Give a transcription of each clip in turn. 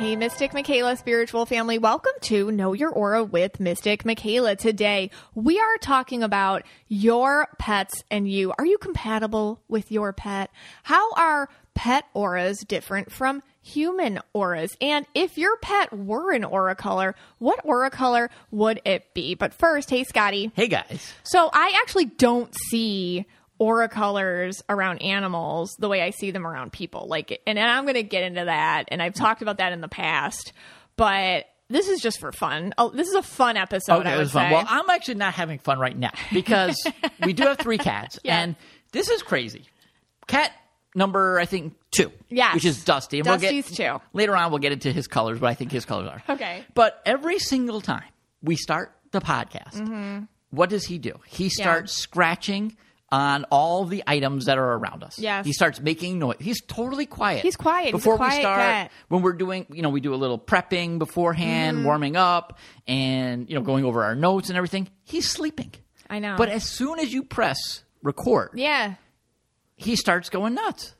Hey, Mystic Michaela spiritual family. Welcome to Know Your Aura with Mystic Michaela. Today, we are talking about your pets and you. Are you compatible with your pet? How are pet auras different from human auras? And if your pet were an aura color, what aura color would it be? But first, hey, Scotty. Hey, guys. So I actually don't see aura colors around animals the way I see them around people. Like, and I'm going to get into that, and I've talked about that in the past, but this is just for fun. Oh, this is a fun episode, Okay, I it would was fun. say. Well, I'm actually not having fun right now because we do have 3 cats, Yeah. and this is crazy. Cat number, I think, 2, Yes. which is Dusty. And Dusty's 2. Later on, we'll get into his colors, but I think his colors are. Okay. But every single time we start the podcast, what does he do? He starts scratching on all the items that are around us. Yes. He starts making noise. He's totally quiet. He's quiet. He's a Before quiet we start, cat. when we're doing, we do a little prepping beforehand, warming up, and, going over our notes and everything. He's sleeping. I know. But as soon as you press record, Yeah. he starts going nuts.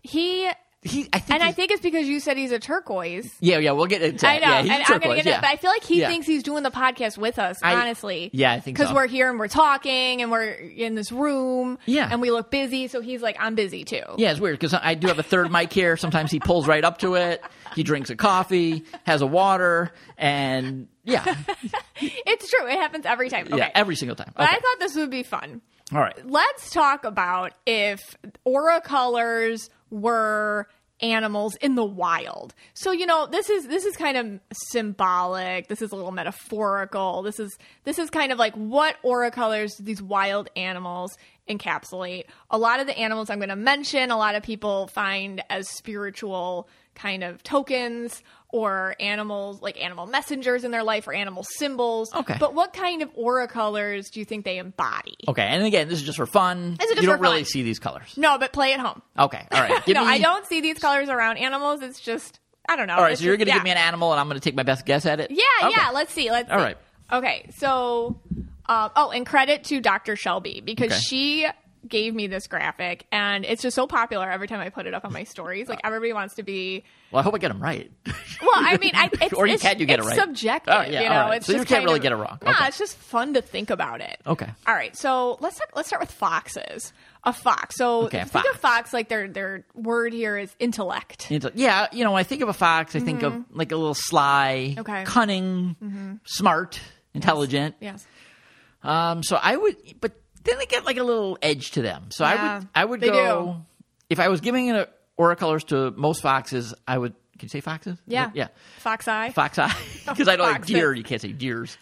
I think it's because you said he's a turquoise. Yeah, we'll get into I that. know, Yeah, he's and a I'm going to turquoise, get into it, but I feel like he Yeah. thinks he's doing the podcast with us, honestly. Yeah, I think Because so. we're here and we're talking and we're in this room. Yeah. And we look busy, so he's like, I'm busy too. Yeah, it's weird because I do have a third mic here. Sometimes he pulls right up to it. He drinks a coffee, has a water, and yeah. It's true. It happens every time. Okay. Yeah, every single time. But Okay. I thought this would be fun. All right. Let's talk about if aura colors were animals in the wild. So, this is kind of symbolic. This is a little metaphorical. This is kind of like what aura colors do these wild animals encapsulate. A lot of the animals I'm going to mention, a lot of people find as spiritual kind of tokens or animals, like animal messengers in their life or animal symbols. Okay. But what kind of aura colors do you think they embody? Okay, and again, this is just for fun. This is just you for don't really fun. see these colors. No, but play at home. Okay, all right. No, I don't see these colors around animals. It's just, I don't know. All right, It's so you're just- going to give me an animal, and I'm going to take my best guess at it? Yeah, Okay. yeah. Let's see. All right. Okay, so, and credit to Dr. Shelby because Okay. she gave me this graphic, and it's just so popular every time I put it up on my stories. Like, everybody wants to be... Well, I hope I get them right. Well, I mean, it's, Or you it's, get it it's right. subjective, Oh, yeah, you all know? right. It's So you just can't kind really of- get it wrong. Nah, Okay. it's just fun to think about it. Okay. All right, so let's start with foxes. A fox. So Okay, a think of fox. fox like their word here is intellect. Yeah, when I think of a fox, I think of like a little sly, Okay. cunning, smart, intelligent. Yes. So I would, but then they get like a little edge to them. So Yeah, I would they go, do. if I was giving aura colors to most foxes, I would, can you say foxes? Yeah. Yeah. Fox eye. Fox eye. Because I know like Foxes. deer, you can't say deers.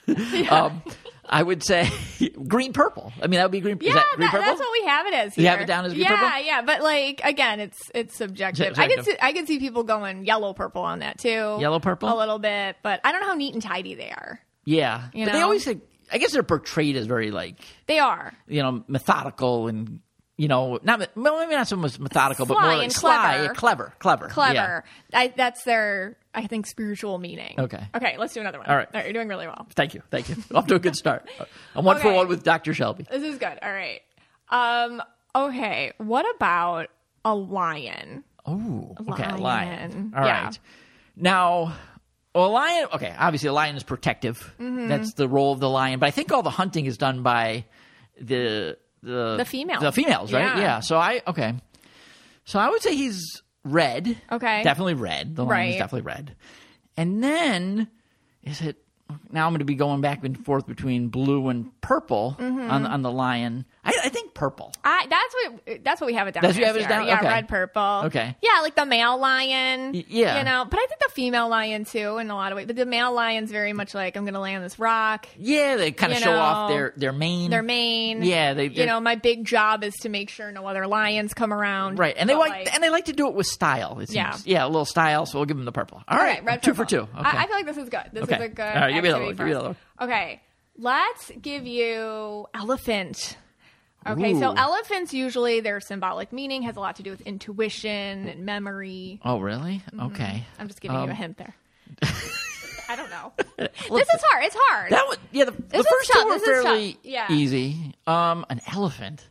I would say green purple. I mean, that would be green. Yeah, is that green purple? that's what we have it as here. You have it down as green yeah, purple? Yeah, but like again, it's subjective. Subjective. I can see people going yellow purple on that too. Yellow purple? a little bit, but I don't know how neat and tidy they are. Yeah. You But they know? always say, I guess they're portrayed as very like, They are. methodical and, not maybe not so much methodical, but Sly more like and sly, clever. clever. Clever. Yeah. That's their, I think, spiritual meaning. Okay. Okay, let's do another one. All right. You're doing really well. Thank you. Off to a good start. I'm 1 for Okay. 1 with Dr. Shelby. This is good. All right. Okay. What about a lion? Oh, okay, a Lion. lion. All Yeah. right. Now, a lion, okay, obviously a lion is protective. Mm-hmm. That's the role of the lion. But I think all the hunting is done by the female. The females, right? Yeah. So I would say he's red. Okay. Definitely red. The lion is Right. definitely red. And then, now I'm going to be going back and forth between blue and purple on the lion. I think purple. That's what we have it down. That's what you as have it here. down? Yeah, Okay. red, purple. Okay. Yeah, like the male lion. Yeah. But I think the female lion too in a lot of ways. But the male lion's very much like I'm going to lay on this rock. Yeah, they kind of You show off know, their mane. Their mane. Yeah, they're- my big job is to make sure no other lions come around. Right, and they But, like to do it with style. It seems. Yeah. A little style. So we'll give them the purple. All right, red, 2 for purple. 2. Okay. I feel like this is good. This Okay. is a good All right, give me another activity one. for Give me us. another Okay, let's give you elephant. Okay, so Ooh. elephants usually their symbolic meaning has a lot to do with intuition and memory. Oh, really? Okay. I'm just giving you a hint there. I don't know. Look, This is hard. It's hard. that was, the is first tough. two were This is fairly tough. Yeah. easy. An elephant.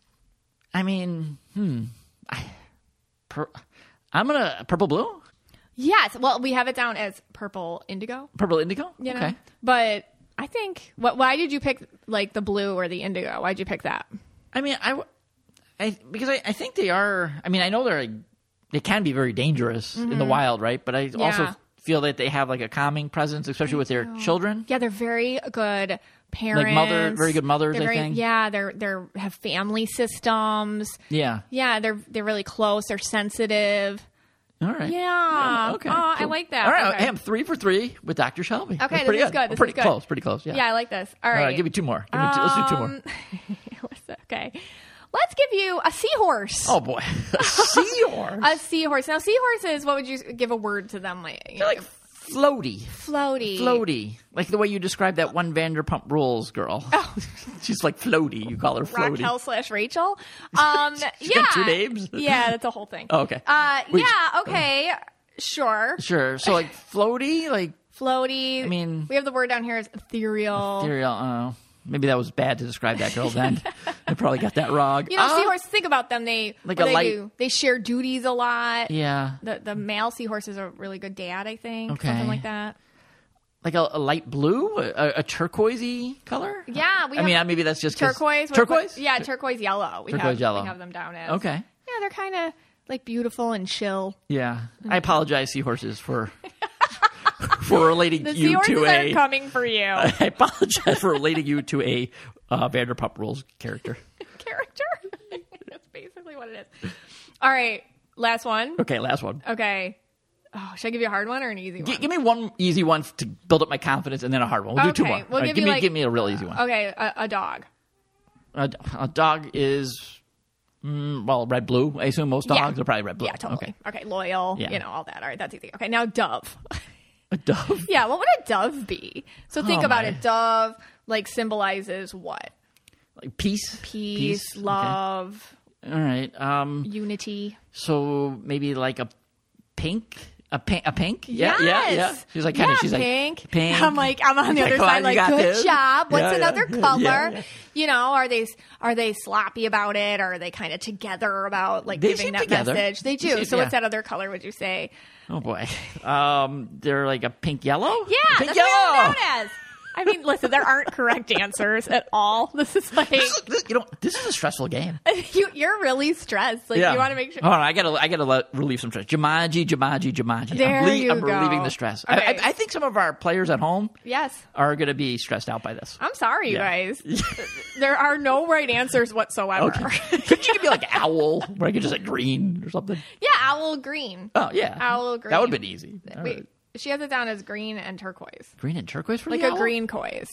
I mean, I'm gonna purple blue. Yes. Well, we have it down as purple indigo. Purple indigo? You know? Okay. But I think, why did you pick like the blue or the indigo? Why'd you pick that? I mean, because I think they are. I mean, I know they can be very dangerous in the wild, right? But I also feel that they have like a calming presence, especially with their children. Yeah, they're very good parents. Like very good mothers, I think. Yeah, they're have family systems. Yeah. Yeah, they're really close. They're sensitive. All right. Yeah. Okay. Oh, cool. I like that. All right. Okay. I am 3 for 3 with Dr. Shelby. Okay, That's pretty this is good. This pretty is good. close. Pretty close. Yeah. Yeah, I like this. All right. All right. Give me 2 more. Let's do 2 more. Okay. Let's give you a seahorse. Oh boy, a seahorse. A seahorse. Now, seahorses, what would you give a word to them? They're like floaty. Floaty. Like the way you described that one Vanderpump Rules girl. Oh. She's like floaty. You call her floaty. Raquel/Rachel. She's got 2 names? Yeah, that's a whole thing. Oh, okay. Okay. Sure. So like floaty, like Floaty. I mean, we have the word down here as ethereal. ethereal. Maybe that was bad to describe that girl then. I probably got that wrong. You know, seahorses, think about them. They do. They share duties a lot. Yeah. The male seahorse is a really good dad, I think. Okay. Something like that. Like a light blue, a turquoisey color. Yeah, maybe that's just turquoise. Turquoise. Yeah, turquoise yellow. Turquoise yellow. We have them down as. Okay. Yeah, they're kind of like beautiful and chill. Yeah, I apologize, seahorses, for relating The you seahorses to are coming for you. I apologize for relating you to a Vanderpump Rules character. That's basically what it is. All right, last one. Okay, last one. Okay. Oh, should I give you a hard one or an easy one? Give me one easy one to build up my confidence, and then a hard one. We'll do 2 more. We'll right, give me a real easy one. Okay, a dog. A dog is red blue. I assume most dogs are probably red blue. Yeah, totally. Okay, loyal. Yeah. You know, all that. All right, that's easy. Okay, now dove. A dove. Yeah, what would a dove be? So think about it. Dove like symbolizes what? Like peace, love. Okay. All right. Unity. So maybe like a pink. A pink? Yes. Yeah. She's like kind of. She's pink. like pink. I'm on the other side. Like, good this. job. What's Yeah, another color? Yeah. You know, are they sloppy about it? Or are they kind of together about like They giving seem that together. message? They do. They seem- So yeah. what's that other color? Would you say? Oh boy. They're like a pink yellow. Yeah, pink that's yellow. what they're known as. I mean, listen, there aren't correct answers at all. This is like This is a stressful game. you're really stressed. Like you want to make sure. Hold on, I gotta relieve some stress. Jumanji. There I'm go. relieving the stress. Okay. I think some of our players at home Yes. are gonna be stressed out by this. I'm sorry, you Yeah. guys. There are no right answers whatsoever. Okay. Could you give me like owl, where I could just like green or something? Yeah, owl green. Oh yeah, Owl green. That would have been easy. All Wait, right. she has it down as green and turquoise. Green and turquoise for Like the a owl? green coise.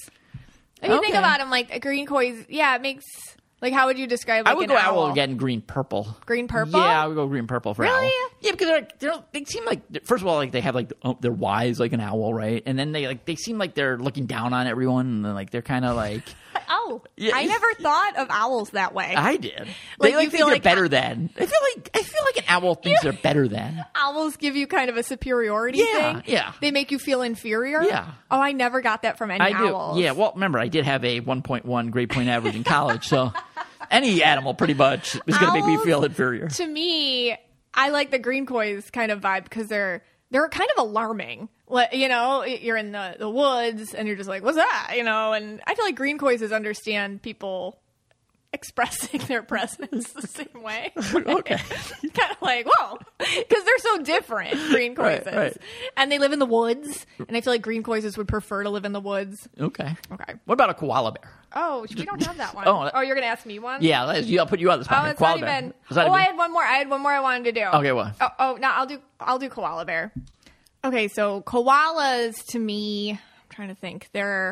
If you think Okay. about them, like a green coise, yeah, it makes. Like, how would you describe? Like, I would an go owl again, green purple. Green purple. Yeah, I would go green purple for Really? owl. Yeah, because they seem like, first of all, like they have like they're wise like an owl, right? And then they seem like they're looking down on everyone, and then, like they're kind of like. Oh, Yeah. I never thought of owls that way. I did. Like, They you think feel they're like- better than. I feel like an owl thinks they're better than. Owls give you kind of a superiority Yeah, thing. yeah. They make you feel inferior. Yeah. Oh, I never got that from any I do. owls. Yeah. Well, remember, I did have a 1.1 grade point average in college, so any animal pretty much is going to make me Owls- feel inferior. To me, I like the green coys kind of vibe because they're kind of alarming. Like, you know, you're in the woods and you're just like, what's that? You know, and I feel like green coys understand people expressing their presence the same way. Okay. Kind of like, whoa, because they're so different, green Right, coises. right. And they live in the woods, and I feel like green coises would prefer to live in the woods. Okay. Okay. What about a koala bear? Oh, we don't have that one. Oh, You're going to ask me one? Yeah, I'll put you on the spot. Oh, here. it's Koala not bear. even. Is that Oh, I even- had one more. I wanted to do. Okay, what? No, I'll do koala bear. Okay, so koalas to me, I'm trying to think. They're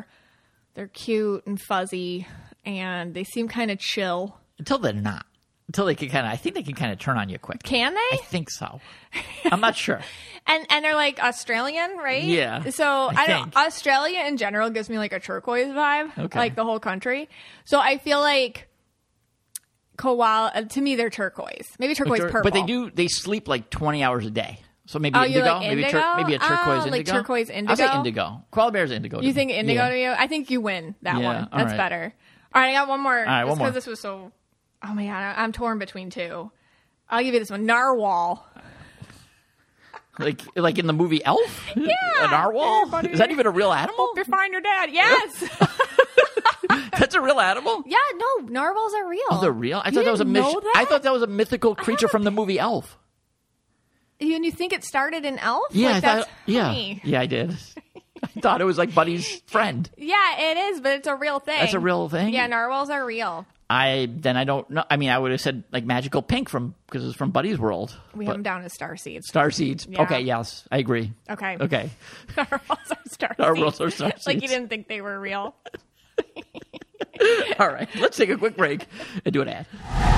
cute and fuzzy, and they seem kind of chill. Until they're not. Until they can I think they can kind of turn on you quick. Can I they? think so. I'm not sure. And they're like Australian, right? Yeah, So I I don't. think. Australia in general gives me like a turquoise vibe, Okay. like the whole country. So I feel like koala to me they're turquoise, maybe turquoise purple. But they sleep like 20 hours a day. So maybe Oh, you indigo, like maybe indigo? maybe a turquoise Oh, indigo. like turquoise I'll say indigo? indigo. Koala bear's indigo. You think indigo Yeah. to you? I think you win that Yeah, one. all That's right. better. All right, I got one more. right, one more. Because this was so. Oh my god, I'm torn between two. I'll give you this one. Narwhal. Like in the movie Elf? Yeah. A narwhal? Everybody- Is that even a real animal? Hope you find your dad. Yes. That's a real animal? Yeah, no, narwhals are real. Oh, they're real? I You thought that was didn't know that? I thought that was a mythical creature from the movie Elf. And you think it started in Elf? Yeah, Like, I that's thought. Yeah, funny. yeah, I did. I thought it was like Buddy's friend. Yeah, it is, but it's a real thing. That's a real thing. Yeah, narwhals are real. I don't know. I mean, I would have said like magical pink because it's from Buddy's world. We But have them down as starseeds. Starseeds. Yeah. Okay, yes, I agree. Okay. Okay, Narwhals are starseeds. Narwhals are starseeds. Like you didn't think they were real. All right, let's take a quick break and do an ad.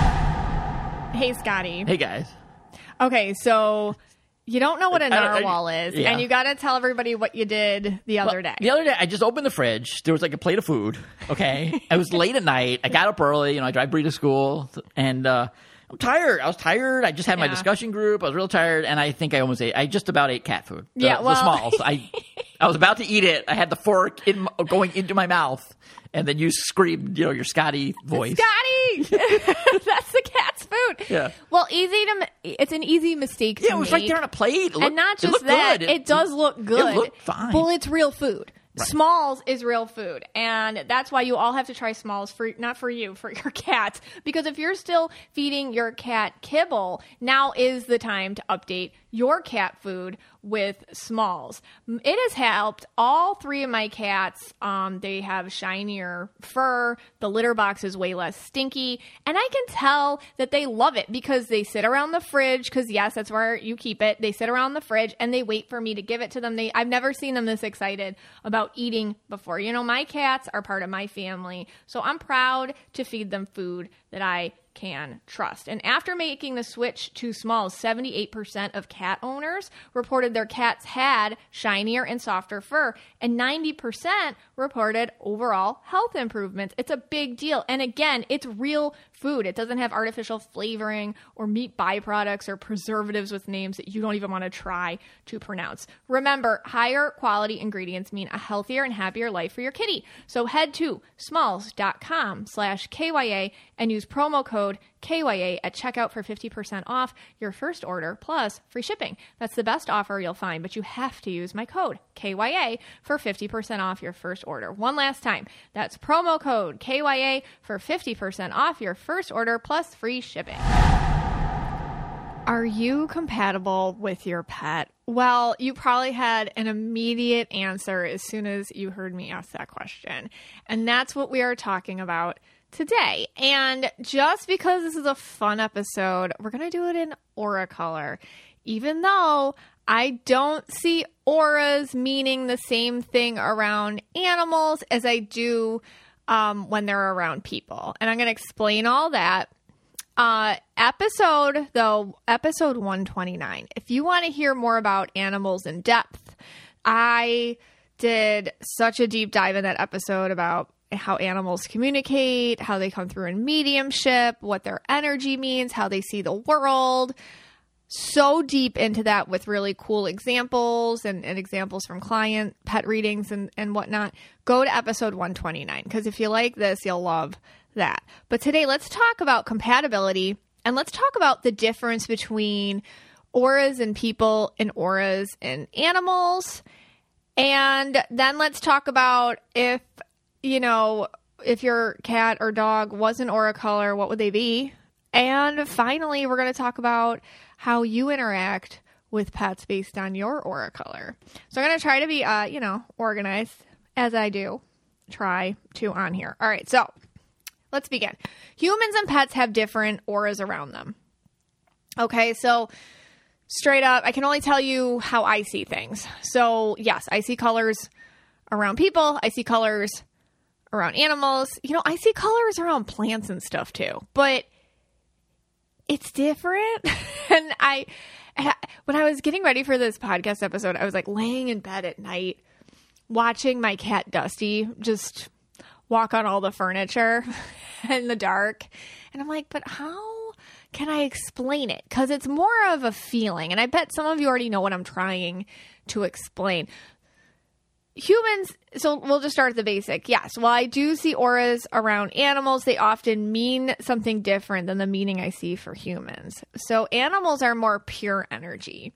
Hey, Scotty. Hey guys. Okay, so you don't know what a I don't- narwhal is, yeah. and you got to tell everybody what you did the other day. The other day, I just opened the fridge. There was like a plate of food. Okay, I was late at night. I got up early. I drive Bree to school, and I'm tired. I was tired. I just had my Yeah. discussion group. I was real tired, and I think I almost ate. I just about ate cat food. Yeah, well- the smalls. I was about to eat it. I had the fork going into my mouth, and then you screamed, your Scotty voice. Scotty! That's the cat's food. Yeah. Well, it's an easy mistake to Yeah, it was make. right there on a plate. It looked, And not it just looked that, good. it does look good. It looked fine. Well, it's real food. Right. Smalls is real food. And that's why you all have to try Smalls not for you, for your cats. Because if you're still feeding your cat kibble, now is the time to update your cat food with Smalls. It has helped all three of my cats. They have shinier fur. The litter box is way less stinky. And I can tell that they love it because they sit around the fridge, because yes, that's where you keep it. They sit around the fridge and they wait for me to give it to them. I've never seen them this excited about eating before. My cats are part of my family, so I'm proud to feed them food that I can trust. And after making the switch to Smalls, 78% of cat owners reported their cats had shinier and softer fur, and 90% reported overall health improvements. It's a big deal. And again, it's real food. It doesn't have artificial flavoring or meat byproducts or preservatives with names that you don't even want to try to pronounce. Remember, higher quality ingredients mean a healthier and happier life for your kitty. So head to smalls.com/KYA and use promo code KYA at checkout for 50% off your first order plus free shipping. That's the best offer you'll find, but you have to use my code KYA for 50% off your first order. One last time, that's promo code KYA for 50% off your first order plus free shipping. Are you compatible with your pet? Well, you probably had an immediate answer as soon as you heard me ask that question. And that's what we are talking about today. And just because this is a fun episode, we're going to do it in aura color. Even though I don't see auras meaning the same thing around animals as I do when they're around people. And I'm going to explain all that. Episode 129. If you want to hear more about animals in depth, I did such a deep dive in that episode about how animals communicate, how they come through in mediumship, what their energy means, how they see the world. So deep into that with really cool examples and examples from client pet readings and whatnot. Go to episode 129, because if you like this, you'll love that. But today, let's talk about compatibility, and let's talk about the difference between auras in people and auras in animals. And then let's talk about if your cat or dog was an aura color, what would they be? And finally, we're going to talk about how you interact with pets based on your aura color. So I'm going to try to be, organized, as I do try to on here. All right, so let's begin. Humans and pets have different auras around them. Okay, so straight up, I can only tell you how I see things. So yes, I see colors around people. I see colors around animals. I see colors around plants and stuff too. But it's different. And when I was getting ready for this podcast episode, I was like laying in bed at night watching my cat Dusty just walk on all the furniture in the dark. And I'm like, but how can I explain it? Because it's more of a feeling. And I bet some of you already know what I'm trying to explain. Humans, so we'll just start at the basic. Yes, while I do see auras around animals, they often mean something different than the meaning I see for humans. So animals are more pure energy.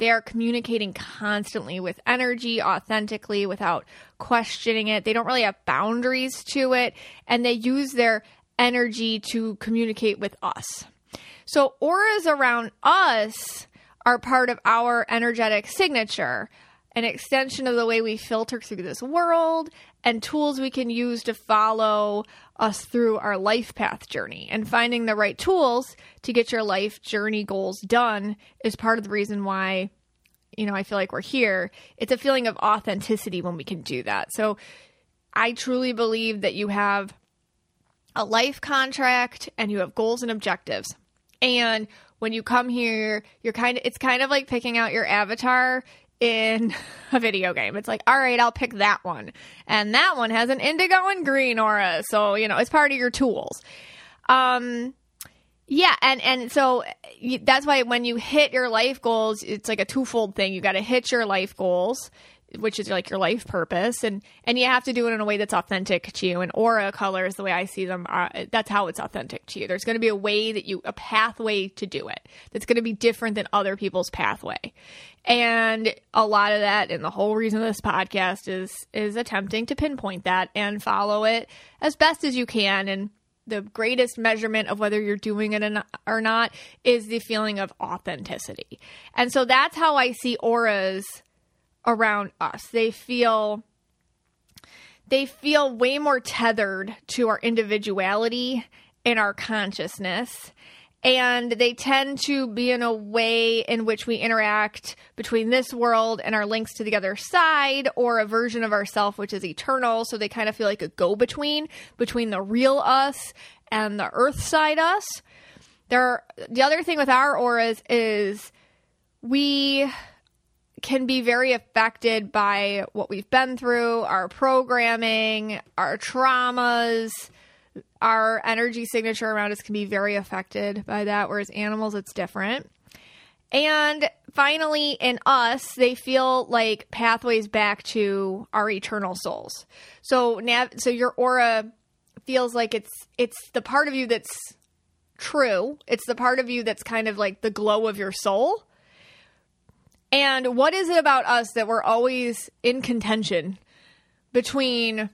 They are communicating constantly with energy, authentically, without questioning it. They don't really have boundaries to it, and they use their energy to communicate with us. So auras around us are part of our energetic signature, an extension of the way we filter through this world, and tools we can use to follow us through our life path journey. And finding the right tools to get your life journey goals done is part of the reason why, I feel like we're here. It's a feeling of authenticity when we can do that. So I truly believe that you have a life contract and you have goals and objectives. And when you come here, it's kind of like picking out your avatar in a video game. It's like, all right, I'll pick that one. And that one has an indigo and green aura. So, it's part of your tools. Yeah. And so that's why when you hit your life goals, it's like a twofold thing. You got to hit your life goals, which is like your life purpose. And you have to do it in a way that's authentic to you. And aura colors, the way I see them, that's how it's authentic to you. There's going to be a pathway to do it that's going to be different than other people's pathway. And a lot of that, and the whole reason of this podcast is attempting to pinpoint that and follow it as best as you can. And the greatest measurement of whether you're doing it or not is the feeling of authenticity. And so that's how I see auras around us. They feel way more tethered to our individuality and our consciousness. And they tend to be in a way in which we interact between this world and our links to the other side, or a version of ourself which is eternal. So they kind of feel like a go-between between the real us and the earth side us. The other thing with our auras is we can be very affected by what we've been through, our programming, our traumas. Our energy signature around us can be very affected by that, whereas animals, it's different. And finally, in us, they feel like pathways back to our eternal souls. So your aura feels like it's the part of you that's true. It's the part of you that's kind of like the glow of your soul. And what is it about us that we're always in contention between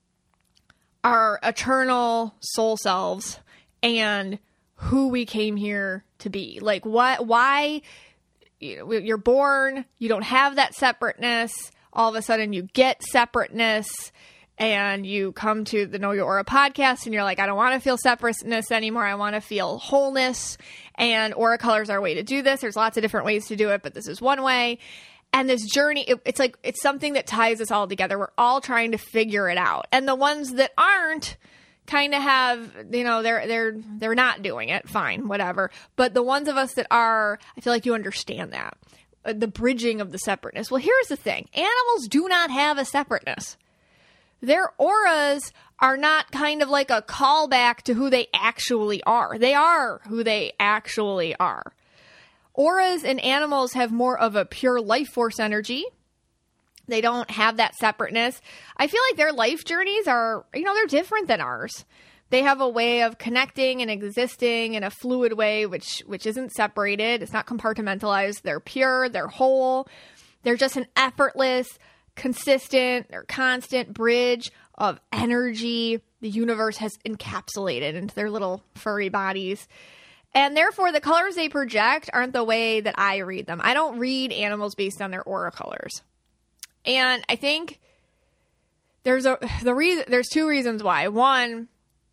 our eternal soul selves and who we came here to be? Like, why you're born, you don't have that separateness. All of a sudden you get separateness, and you come to the Know Your Aura podcast and you're like, I don't want to feel separateness anymore. I want to feel wholeness. And aura colors are a way to do this. There's lots of different ways to do it, but this is one way. And this journey, it's something that ties us all together. We're all trying to figure it out. And the ones that aren't kind of have, they're not doing it. Fine, whatever. But the ones of us that are, I feel like you understand that. The bridging of the separateness. Well, here's the thing. Animals do not have a separateness. Their auras are not kind of like a callback to who they actually are. They are who they actually are. Auras in animals have more of a pure life force energy. They don't have that separateness. I feel like their life journeys are, they're different than ours. They have a way of connecting and existing in a fluid way, which isn't separated. It's not compartmentalized. They're pure. They're whole. They're just an effortless, consistent, or constant bridge of energy the universe has encapsulated into their little furry bodies. And therefore, the colors they project aren't the way that I read them. I don't read animals based on their aura colors. And I think there's two reasons why. One,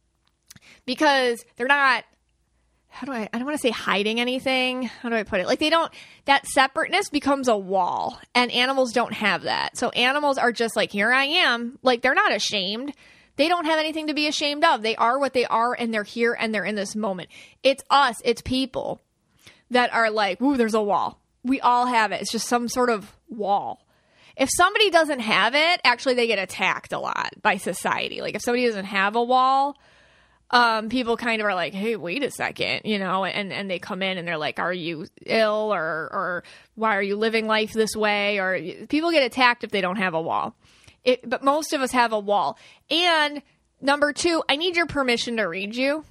because they're not, I don't want to say hiding anything. How do I put it? Like that separateness becomes a wall, and animals don't have that. So animals are just like, here I am. Like, they're not ashamed. They don't have anything to be ashamed of. They are what they are, and they're here, and they're in this moment. It's us, it's people that are like, ooh, there's a wall. We all have it. It's just some sort of wall. If somebody doesn't have it, actually they get attacked a lot by society. Like, if somebody doesn't have a wall, people kind of are like, hey, wait a second, and they come in and they're like, are you ill, or why are you living life this way? Or people get attacked if they don't have a wall. But most of us have a wall. And number two, I need your permission to read you.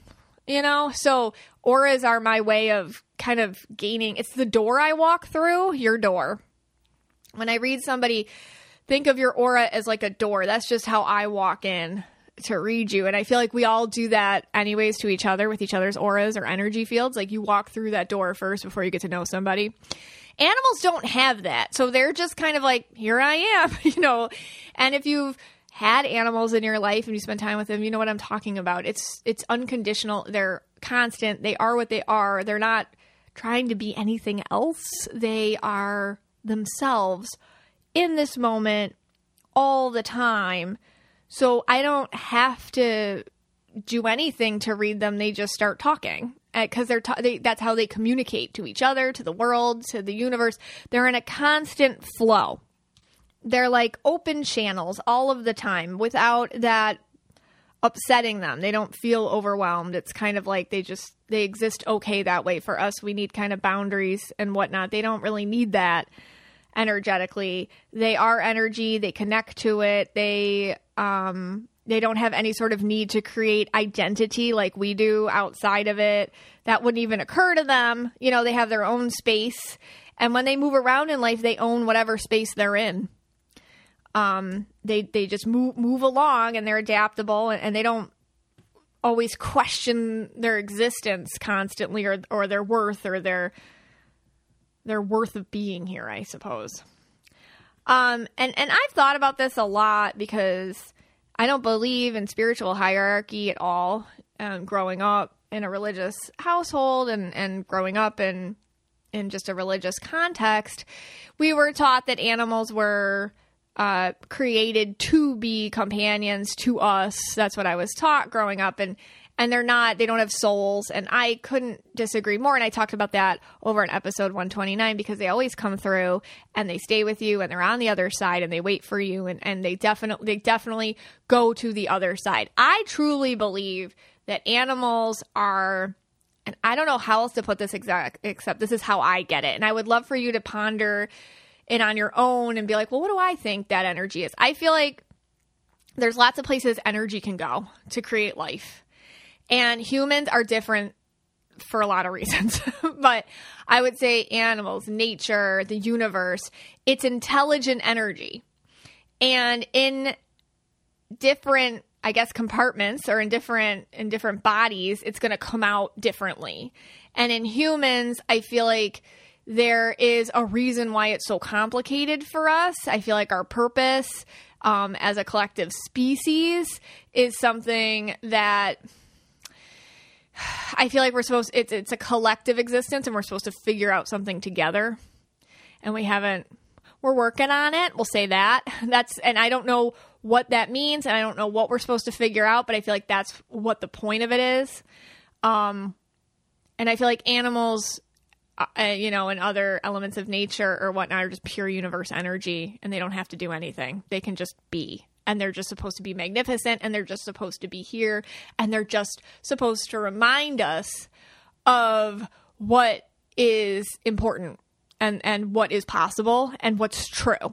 you know? So auras are my way of kind of gaining. It's the door I walk through, your door. When I read somebody, think of your aura as like a door. That's just how I walk in to read you. And I feel like we all do that anyways to each other with each other's auras or energy fields. Like you walk through that door first before you get to know somebody. Animals don't have that. So they're just kind of like, here I am, you know. And if you've had animals in your life and you spend time with them, you know what I'm talking about. It's unconditional. They're constant. They are what they are. They're not trying to be anything else. They are themselves in this moment all the time. So I don't have to do anything to read them. They just start talking because that's how they communicate to each other, to the world, to the universe. They're in a constant flow. They're like open channels all of the time without that upsetting them. They don't feel overwhelmed. It's kind of like they exist okay that way. For us, we need kind of boundaries and whatnot. They don't really need that energetically. They are energy. They connect to it. They don't have any sort of need to create identity like we do outside of it. That wouldn't even occur to them. You know, they have their own space. And when they move around in life, they own whatever space they're in. They just move along and they're adaptable and they don't always question their existence constantly or their worth or their worth of being here, I suppose. And I've thought about this a lot because I don't believe in spiritual hierarchy at all. Growing up in a religious household and growing up in just a religious context, we were taught that animals were created to be companions to us. That's what I was taught growing up. And they're not, they don't have souls. And I couldn't disagree more. And I talked about that over in episode 129 because they always come through and they stay with you and they're on the other side and they wait for you and they definitely go to the other side. I truly believe that animals are, and I don't know how else to put this except this is how I get it. And I would love for you to ponder it on your own and be like, well, what do I think that energy is? I feel like there's lots of places energy can go to create life. And humans are different for a lot of reasons. But I would say animals, nature, the universe, it's intelligent energy. And in different, I guess, compartments or in different bodies, it's going to come out differently. And in humans, I feel like there is a reason why it's so complicated for us. I feel like our purpose as a collective species is something that I feel like it's a collective existence and we're supposed to figure out something together. And we're working on it. We'll say that. And I don't know what that means and I don't know what we're supposed to figure out, but I feel like that's what the point of it is. And I feel like animals, and other elements of nature or whatnot are just pure universe energy and they don't have to do anything. They can just be. And they're just supposed to be magnificent and they're just supposed to be here and they're just supposed to remind us of what is important and what is possible and what's true.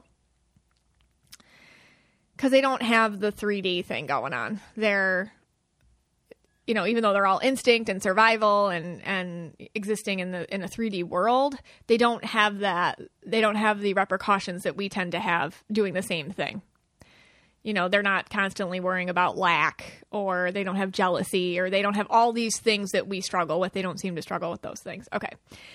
Because they don't have the 3D thing going on. They're, even though they're all instinct and survival and existing in a 3D world, they don't have that. They don't have the repercussions that we tend to have doing the same thing. They're not constantly worrying about lack or they don't have jealousy or they don't have all these things that we struggle with. They don't seem to struggle with those things. Okay.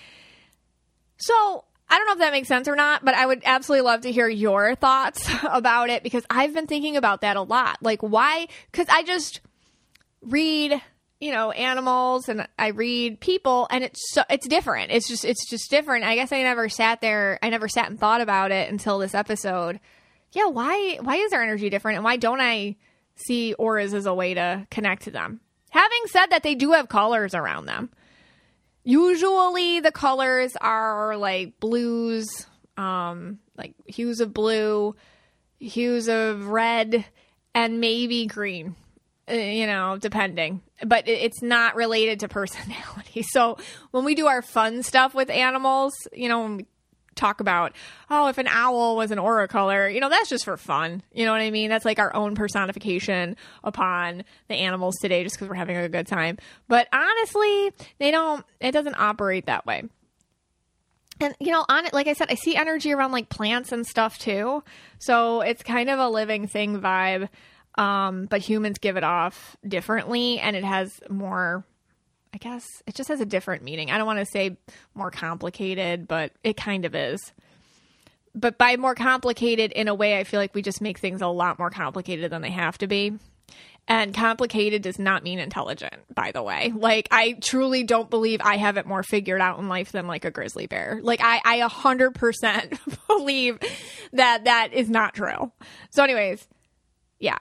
So I don't know if that makes sense or not, but I would absolutely love to hear your thoughts about it because I've been thinking about that a lot. Like why? Because I just read, animals and I read people and it's different. It's just different. I guess I never sat and thought about it until this episode. Yeah, why is their energy different and why don't I see auras as a way to connect to them? Having said that, they do have colors around them. Usually the colors are like blues, like hues of blue, hues of red, and maybe green, depending. But it's not related to personality. So when we do our fun stuff with animals, when we talk about, oh, if an owl was an aura color, that's just for fun. You know what I mean? That's like our own personification upon the animals today just because we're having a good time. But honestly, it doesn't operate that way. And, like I said, I see energy around like plants and stuff too. So it's kind of a living thing vibe. But humans give it off differently, and it has more, I guess it just has a different meaning. I don't want to say more complicated, but it kind of is. But by more complicated in a way, I feel like we just make things a lot more complicated than they have to be. And complicated does not mean intelligent, by the way. Like, I truly don't believe I have it more figured out in life than like a grizzly bear. Like, I 100% believe that is not true. So anyways, yeah.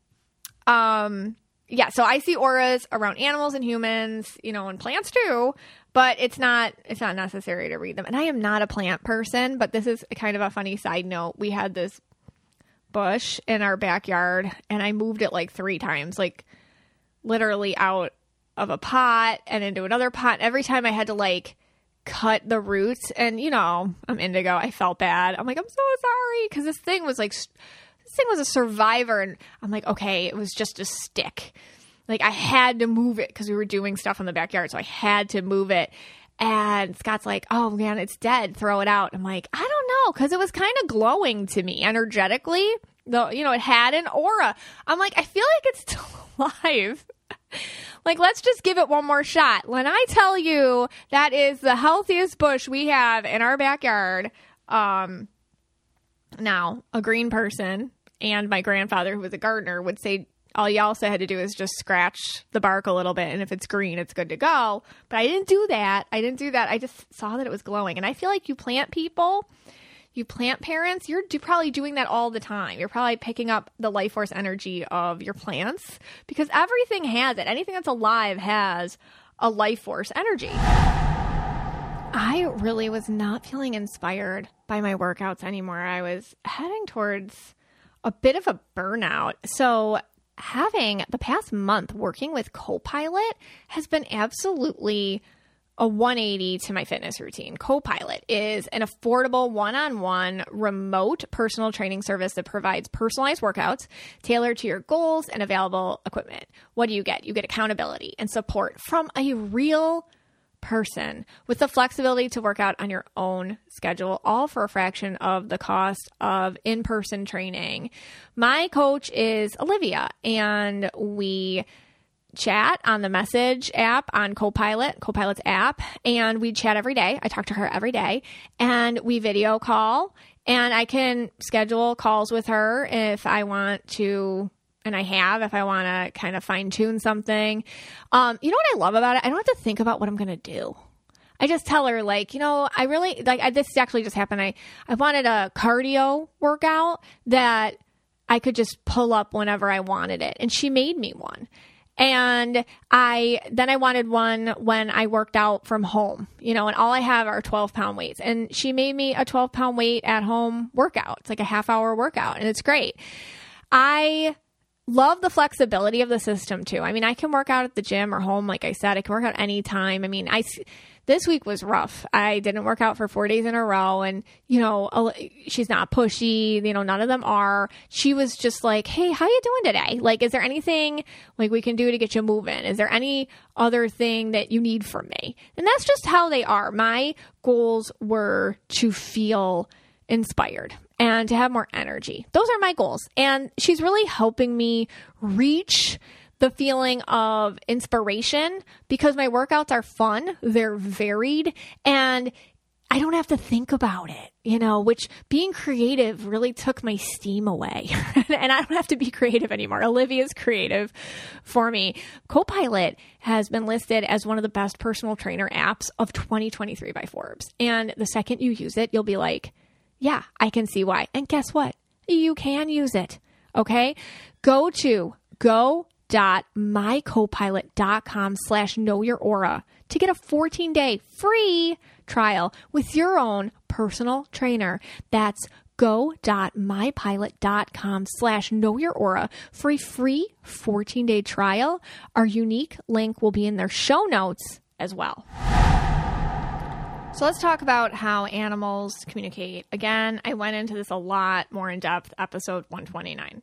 So I see auras around animals and humans, and plants too, but it's not necessary to read them. And I am not a plant person, but this is kind of a funny side note. We had this bush in our backyard and I moved it like 3 times, like literally out of a pot and into another pot. Every time I had to like cut the roots, and I'm indigo. I felt bad. I'm like, I'm so sorry. 'Cause this thing was a survivor, and I'm like, okay, it was just a stick. Like, I had to move it because we were doing stuff in the backyard, so I had to move it. And Scott's like, oh man, it's dead, throw it out. I'm like, I don't know, because it was kind of glowing to me energetically, though, it had an aura. I'm like, I feel like it's still alive. Like, let's just give it one more shot. When I tell you that is the healthiest bush we have in our backyard, now a green person and my grandfather, who was a gardener, would say all you also had to do is just scratch the bark a little bit, and if it's green, it's good to go. But I didn't do that. I just saw that it was glowing. And I feel like you plant parents, you're probably doing that all the time. You're probably picking up the life force energy of your plants, because everything has it. Anything that's alive has a life force energy. I really was not feeling inspired by my workouts anymore. I was heading towards a bit of a burnout. So having the past month working with Copilot has been absolutely a 180 to my fitness routine. Copilot is an affordable one-on-one remote personal training service that provides personalized workouts tailored to your goals and available equipment. What do you get? You get accountability and support from a real person with the flexibility to work out on your own schedule, all for a fraction of the cost of in-person training. My coach is Olivia, and we chat on the message app on Copilot's app, and we chat every day. I talk to her every day, and we video call, and I can schedule calls with her if I want to. And if I want to kind of fine tune something. You know what I love about it? I don't have to think about what I'm going to do. I just tell her, like, I really, like, this actually just happened. I wanted a cardio workout that I could just pull up whenever I wanted it. And she made me one. And I wanted one when I worked out from home, and all I have are 12-pound weights. And she made me a 12-pound weight at home workout. It's like a half-hour workout, and it's great. I love the flexibility of the system too. I mean, I can work out at the gym or home. Like I said, I can work out anytime. I mean, this week was rough. I didn't work out for 4 days in a row, and, she's not pushy, none of them are. She was just like, hey, how you doing today? Like, is there anything like we can do to get you moving? Is there any other thing that you need from me? And that's just how they are. My goals were to feel inspired and to have more energy. Those are my goals. And she's really helping me reach the feeling of inspiration, because my workouts are fun, they're varied, and I don't have to think about it, which being creative really took my steam away. And I don't have to be creative anymore. Olivia's creative for me. Copilot has been listed as one of the best personal trainer apps of 2023 by Forbes. And the second you use it, you'll be like, yeah, I can see why. And guess what? You can use it. Okay? Go to go.mycopilot.com/knowyouraura to get a 14-day free trial with your own personal trainer. That's go.mypilot.com/knowyouraura for a free 14-day trial. Our unique link will be in their show notes as well. So let's talk about how animals communicate. Again, I went into this a lot more in depth, episode 129.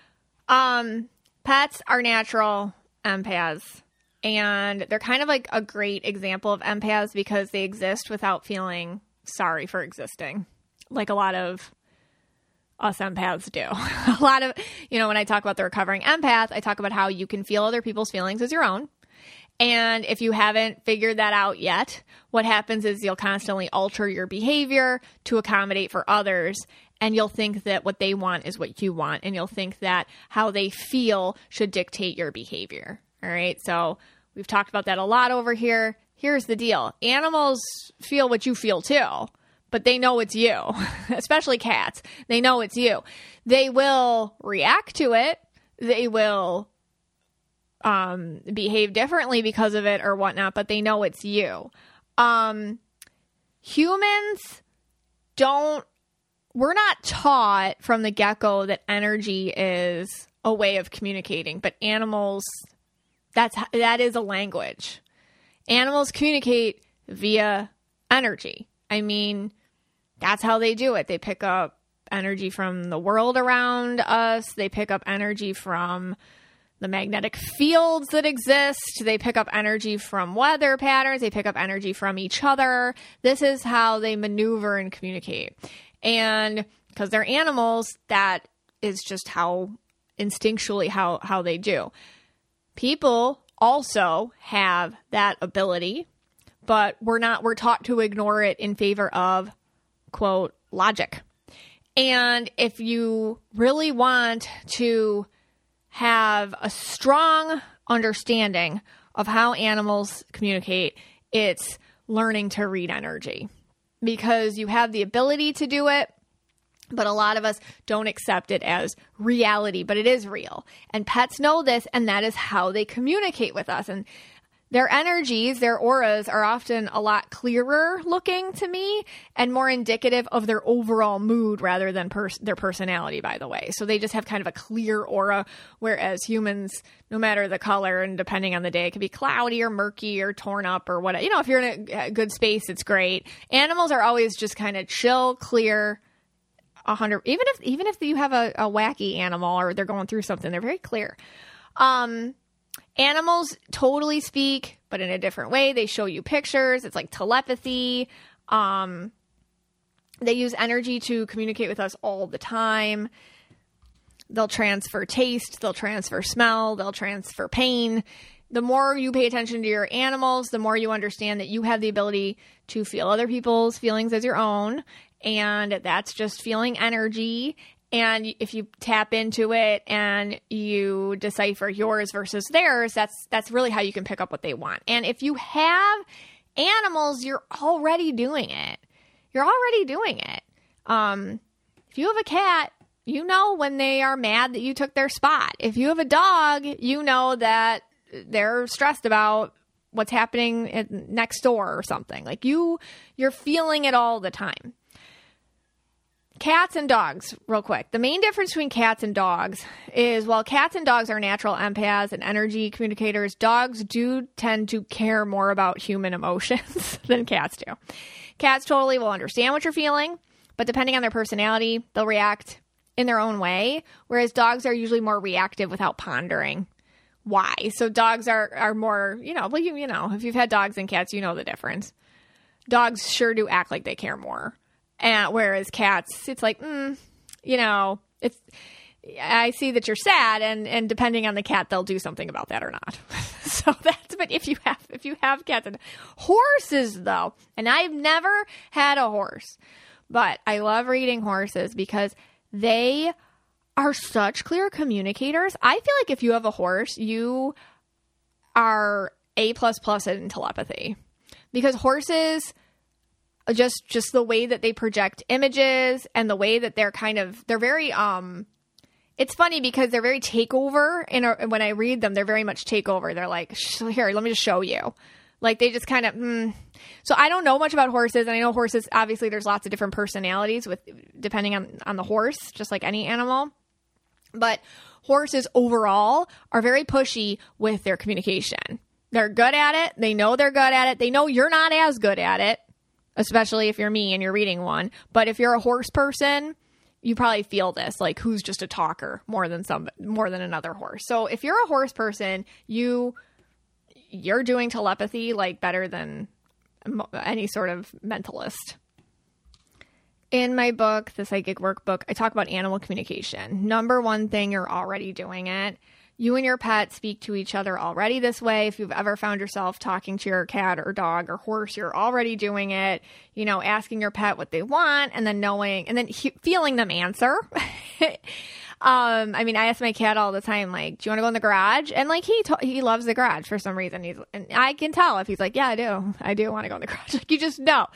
Pets are natural empaths, and they're kind of like a great example of empaths because they exist without feeling sorry for existing, like a lot of us empaths do. A lot of, when I talk about the recovering empath, I talk about how you can feel other people's feelings as your own. And if you haven't figured that out yet, what happens is you'll constantly alter your behavior to accommodate for others. And you'll think that what they want is what you want. And you'll think that how they feel should dictate your behavior. All right. So we've talked about that a lot over here. Here's the deal. Animals feel what you feel too, but they know it's you, especially cats. They know it's you. They will react to it. They will behave differently because of it or whatnot, but they know it's you. Humans we're not taught from the get-go that energy is a way of communicating, but animals, that is a language. Animals communicate via energy. I mean, that's how they do it. They pick up energy from the world around us. They pick up energy from the magnetic fields that exist. They pick up energy from weather patterns. They pick up energy from each other. This is how they maneuver and communicate. And because they're animals, that is just how instinctually how they do. People also have that ability, but we're taught to ignore it in favor of, quote, logic. And if you really want to have a strong understanding of how animals communicate, it's learning to read energy, because you have the ability to do it, but a lot of us don't accept it as reality, but it is real. And pets know this, and that is how they communicate with us. And their energies, their auras, are often a lot clearer looking to me and more indicative of their overall mood rather than their personality, by the way. So they just have kind of a clear aura, whereas humans, no matter the color and depending on the day, it can be cloudy or murky or torn up or whatever. If you're in a good space, it's great. Animals are always just kind of chill, clear, 100. Even if you have a wacky animal or they're going through something, they're very clear. Animals totally speak, but in a different way. They show you pictures. It's like telepathy. They use energy to communicate with us all the time. They'll transfer taste. They'll transfer smell. They'll transfer pain. The more you pay attention to your animals, the more you understand that you have the ability to feel other people's feelings as your own. And that's just feeling energy. And if you tap into it and you decipher yours versus theirs, that's really how you can pick up what they want. And if you have animals, you're already doing it. You're already doing it. If you have a cat, you know when they are mad that you took their spot. If you have a dog, you know that they're stressed about what's happening next door or something. Like you're feeling it all the time. Cats and dogs, real quick. The main difference between cats and dogs is while cats and dogs are natural empaths and energy communicators, dogs do tend to care more about human emotions than cats do. Cats totally will understand what you're feeling, but depending on their personality, they'll react in their own way, whereas dogs are usually more reactive without pondering why. So dogs are more, if you've had dogs and cats, you know the difference. Dogs sure do act like they care more. And whereas cats, it's like, I see that you're sad, and depending on the cat, they'll do something about that or not. But if you have cats and horses though, and I've never had a horse, but I love reading horses because they are such clear communicators. I feel like if you have a horse, you are A++ in telepathy, because horses, just the way that they project images and the way that they're very, it's funny because they're very takeover. When I read them, they're very much takeover. They're like, here, let me just show you. Like they just kind of, So I don't know much about horses. And I know horses, obviously there's lots of different personalities depending on the horse, just like any animal. But horses overall are very pushy with their communication. They're good at it. They know they're good at it. They know you're not as good at it. especially if you're me and you're reading one. But if you're a horse person, you probably feel this, like who's just a talker more than another horse. So if you're a horse person, you're doing telepathy like better than any sort of mentalist. In my book, the Psychic Workbook, I talk about animal communication. Number one thing, you're already doing it. You and your pet speak to each other already this way. If you've ever found yourself talking to your cat or dog or horse, you're already doing it, asking your pet what they want and then knowing and then feeling them answer. I ask my cat all the time, like, do you want to go in the garage? And like, he loves the garage for some reason. And I can tell if he's like, yeah, I do want to go in the garage. Like, you just know.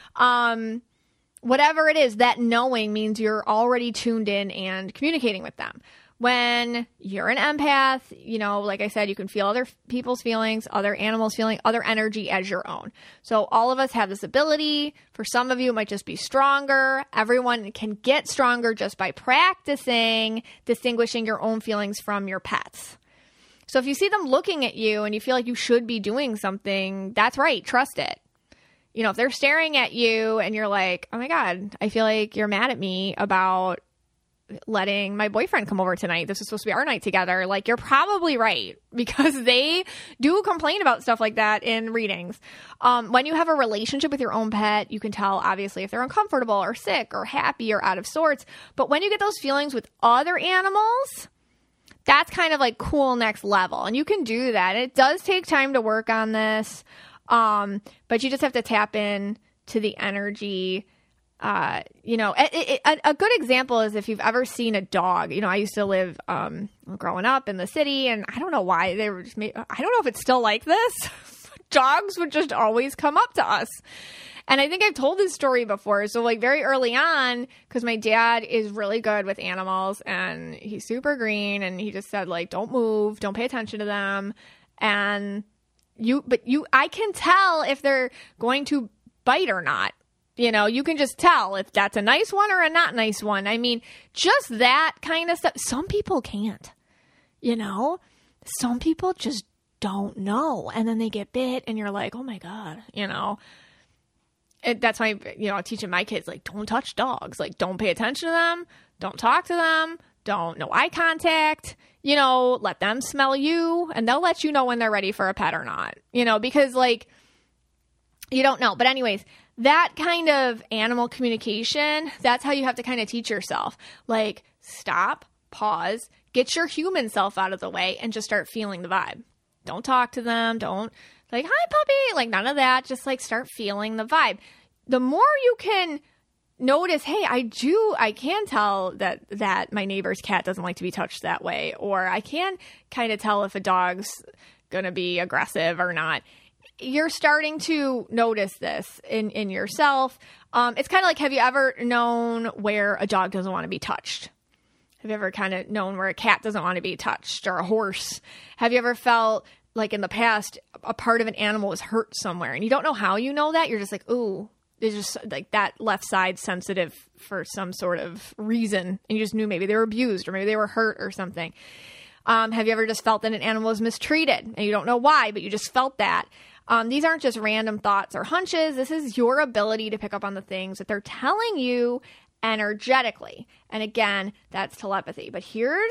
Whatever it is, that knowing means you're already tuned in and communicating with them. When you're an empath, like I said, you can feel other people's feelings, other animals' feeling, other energy as your own. So all of us have this ability. For some of you, it might just be stronger. Everyone can get stronger just by practicing distinguishing your own feelings from your pets. So if you see them looking at you and you feel like you should be doing something, that's right. Trust it. If they're staring at you and you're like, oh my God, I feel like you're mad at me about letting my boyfriend come over tonight. This is supposed to be our night together. Like, you're probably right, because they do complain about stuff like that in readings. When you have a relationship with your own pet, you can tell, obviously, if they're uncomfortable or sick or happy or out of sorts. But when you get those feelings with other animals, that's kind of like cool next level. And you can do that. It does take time to work on this. But you just have to tap in to the energy. A good example is if you've ever seen a dog. I used to live growing up in the city, and I don't know why they were just I don't know if it's still like this. Dogs would just always come up to us. And I think I've told this story before. So like very early on, because my dad is really good with animals and he's super green, and he just said, like, don't move, don't pay attention to them. And I can tell if they're going to bite or not. You can just tell if that's a nice one or a not nice one. I mean, just that kind of stuff. Some people can't, some people just don't know. And then they get bit and you're like, oh my God, that's why, teaching my kids, like, don't touch dogs. Like, don't pay attention to them. Don't talk to them. No eye contact. Let them smell you, and they'll let you know when they're ready for a pet or not, because like, you don't know. But anyways, that kind of animal communication, that's how you have to kind of teach yourself. Like, stop, pause, get your human self out of the way and just start feeling the vibe. Don't talk to them. Don't like, hi puppy, like none of that. Just like start feeling the vibe. The more you can notice, hey, I can tell that my neighbor's cat doesn't like to be touched that way, or I can kind of tell if a dog's going to be aggressive or not. You're starting to notice this in yourself. It's kind of like, have you ever known where a dog doesn't want to be touched? Have you ever kind of known where a cat doesn't want to be touched, or a horse? Have you ever felt like in the past a part of an animal was hurt somewhere and you don't know how you know that? You're just like, ooh, it's just like that left side sensitive for some sort of reason. And you just knew maybe they were abused or maybe they were hurt or something. Have you ever just felt that an animal was mistreated and you don't know why, but you just felt that? These aren't just random thoughts or hunches. This is your ability to pick up on the things that they're telling you energetically. And again, that's telepathy. But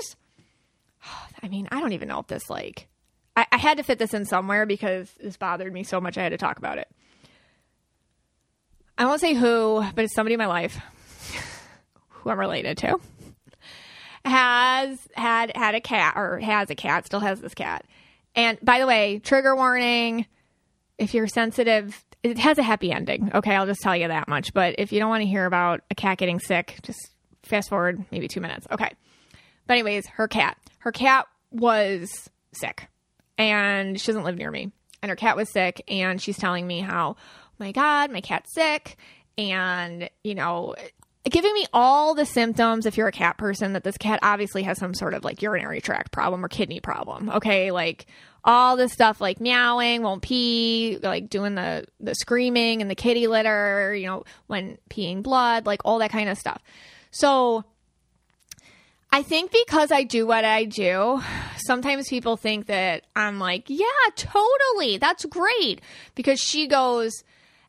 I don't even know if this, like, I had to fit this in somewhere because this bothered me so much I had to talk about it. I won't say who, but it's somebody in my life who I'm related to. Had a cat, or has a cat, still has this cat. And by the way, trigger warning, if you're sensitive, it has a happy ending. Okay, I'll just tell you that much. But if you don't want to hear about a cat getting sick, just fast forward maybe 2 minutes. Okay. But anyways, her cat was sick and she doesn't live near me. And her cat was sick and she's telling me how, oh my God, my cat's sick. And, giving me all the symptoms, if you're a cat person, that this cat obviously has some sort of like urinary tract problem or kidney problem. Okay. Like all this stuff, like meowing, won't pee, like doing the screaming and the kitty litter, when peeing blood, like all that kind of stuff. So I think because I do what I do, sometimes people think that I'm like, yeah, totally. That's great. Because she goes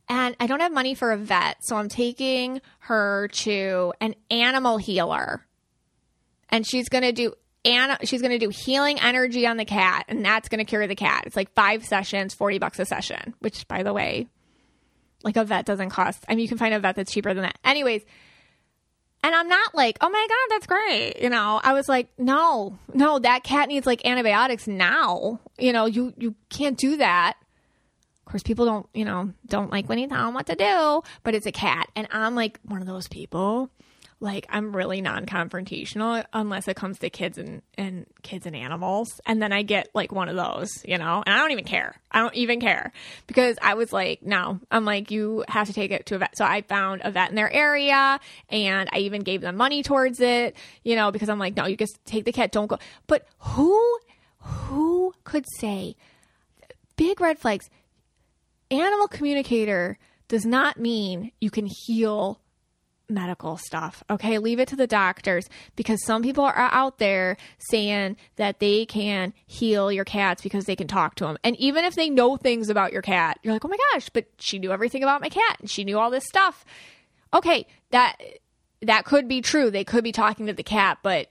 And I don't have money for a vet, so I'm taking her to an animal healer. And she's going to do healing energy on the cat, and that's going to cure the cat. It's like 5 sessions, $40 a session, which, by the way, like a vet doesn't cost. I mean, you can find a vet that's cheaper than that. Anyways, and I'm not like, oh my God, that's great. You know, I was like, no, that cat needs like antibiotics now. You know, you can't do that. Of course, people don't like when you tell them what to do, but it's a cat. And I'm like one of those people. Like, I'm really non-confrontational unless it comes to kids and animals. And then I get like one of those, you know, and I don't even care. I don't even care because I was like, no, I'm like, you have to take it to a vet. So I found a vet in their area and I even gave them money towards it, you know, because I'm like, no, you just take the cat, don't go. But who could say, big red flags, animal communicator does not mean you can heal medical stuff. Okay, leave it to the doctors, because some people are out there saying that they can heal your cats because they can talk to them. And even if they know things about your cat, you're like, oh my gosh, but she knew everything about my cat and she knew all this stuff. Okay, that could be true. They could be talking to the cat, but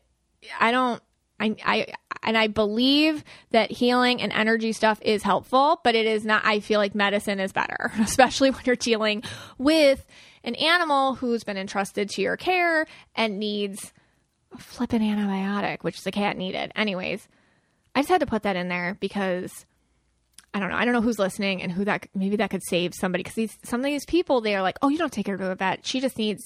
I believe that healing and energy stuff is helpful, but it is not. I feel like medicine is better, especially when you're dealing with an animal who's been entrusted to your care and needs a flippin' antibiotic, which the cat needed. Anyways, I just had to put that in there because I don't know. I don't know who's listening and maybe that could save somebody, because some of these people, they are like, oh, you don't take her to a vet. She just needs,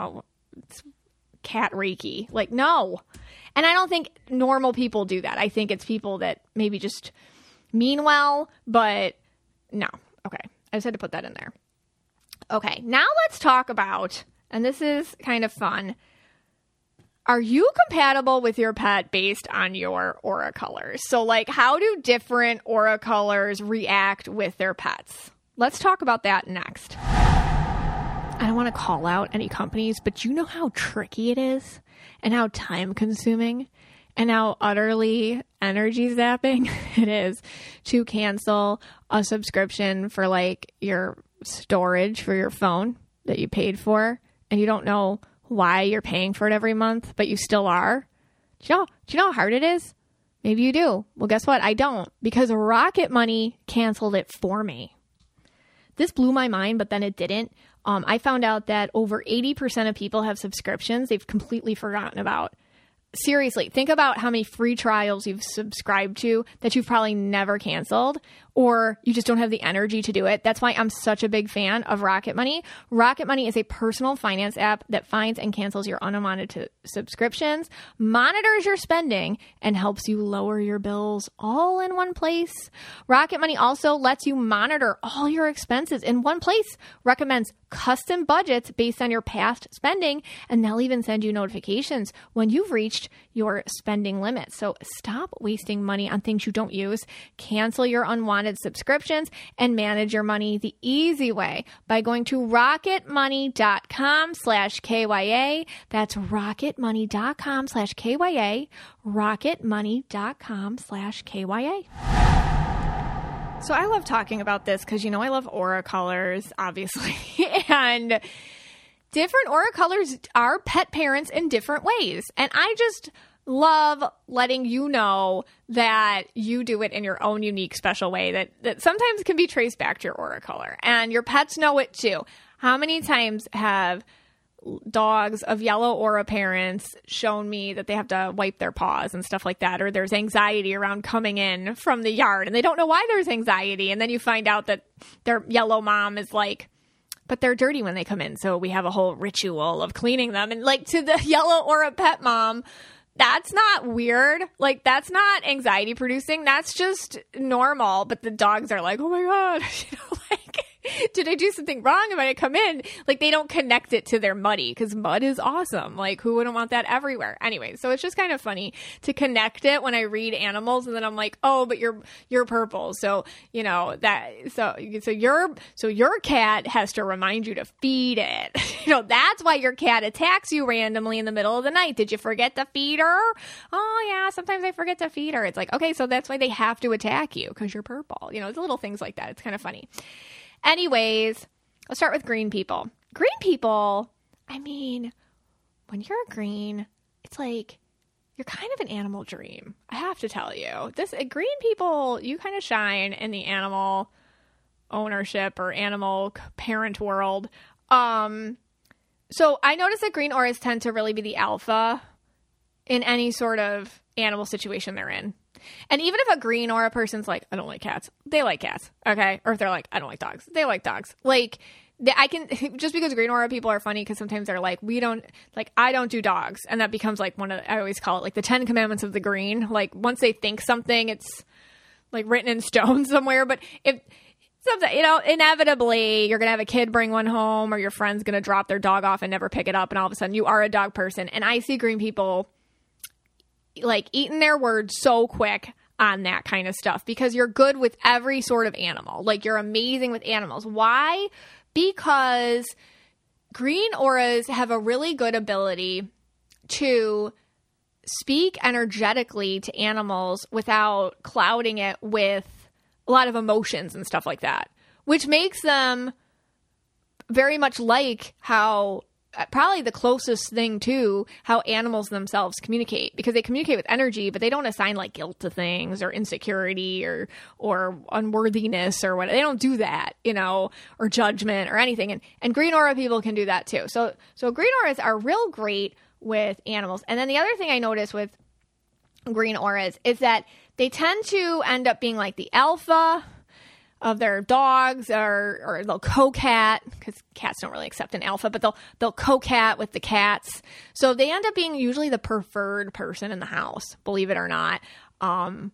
cat Reiki. Like, no. And I don't think normal people do that. I think it's people that maybe just mean well, but no. Okay. I just had to put that in there. Okay. Now let's talk about, and this is kind of fun. Are you compatible with your pet based on your aura colors? So like, how do different aura colors react with their pets? Let's talk about that next. I don't want to call out any companies, but you know how tricky it is and how time consuming and how utterly energy zapping it is to cancel a subscription for like your storage for your phone that you paid for, and you don't know why you're paying for it every month, but you still are. Do you know how hard it is? Maybe you do. Well, guess what? I don't, because Rocket Money canceled it for me. This blew my mind, but then it didn't. I found out that over 80% of people have subscriptions they've completely forgotten about. Seriously, think about how many free trials you've subscribed to that you've probably never canceled, or you just don't have the energy to do it. That's why I'm such a big fan of Rocket Money. Rocket Money is a personal finance app that finds and cancels your unwanted subscriptions, monitors your spending, and helps you lower your bills all in one place. Rocket Money also lets you monitor all your expenses in one place, recommends custom budgets based on your past spending, and they'll even send you notifications when you've reached your spending limit. So stop wasting money on things you don't use, cancel your unwanted subscriptions, and manage your money the easy way by going to rocketmoney.com/KYA. That's rocketmoney.com/KYA, rocketmoney.com/KYA. So I love talking about this because, I love aura colors, obviously, and different aura colors are pet parents in different ways. And I just love letting you know that you do it in your own unique, special way that sometimes can be traced back to your aura color. And your pets know it too. How many times have dogs of yellow aura parents shown me that they have to wipe their paws and stuff like that, or there's anxiety around coming in from the yard and they don't know why there's anxiety, and then you find out that their yellow mom is like, but they're dirty when they come in, so we have a whole ritual of cleaning them. And like, to the yellow aura pet mom, that's not weird. Like, that's not anxiety producing. That's just normal. But the dogs are like, oh my God, did I do something wrong? When I come in, like, they don't connect it to their muddy, because mud is awesome. Like, who wouldn't want that everywhere? Anyway, so it's just kind of funny to connect it when I read animals, and then I'm like, oh, but you're purple, so your cat has to remind you to feed it. That's why your cat attacks you randomly in the middle of the night. Did you forget to feed her? Oh yeah, sometimes I forget to feed her. It's like, okay, so that's why they have to attack you, because you're purple. It's little things like that. It's kind of funny. Anyways, let's start with green people. Green people, I mean, when you're a green, it's like you're kind of an animal dream. I have to tell you. Green people, you kind of shine in the animal ownership or animal parent world. So I notice that green auras tend to really be the alpha in any sort of animal situation they're in. And even if a green aura person's like, I don't like cats, they like cats, okay? Or if they're like, I don't like dogs, they like dogs. Like, I can, just because green aura people are funny because sometimes they're like, I don't do dogs. And that becomes like I always call it like the 10 commandments of the green. Like once they think something, it's like written in stone somewhere. But if something, inevitably you're going to have a kid bring one home or your friend's going to drop their dog off and never pick it up. And all of a sudden you are a dog person. And I see green people like eating their words so quick on that kind of stuff because you're good with every sort of animal. Like you're amazing with animals. Why? Because green auras have a really good ability to speak energetically to animals without clouding it with a lot of emotions and stuff like that, which makes them very much like how probably the closest thing to how animals themselves communicate, because they communicate with energy, but they don't assign like guilt to things or insecurity or unworthiness or what. They don't do that, or judgment or anything. And green aura people can do that too. So green auras are real great with animals. And then the other thing I notice with green auras is that they tend to end up being like the alpha of their dogs, or they'll co-cat, because cats don't really accept an alpha, but they'll co-cat with the cats. So they end up being usually the preferred person in the house, believe it or not. Yeah, and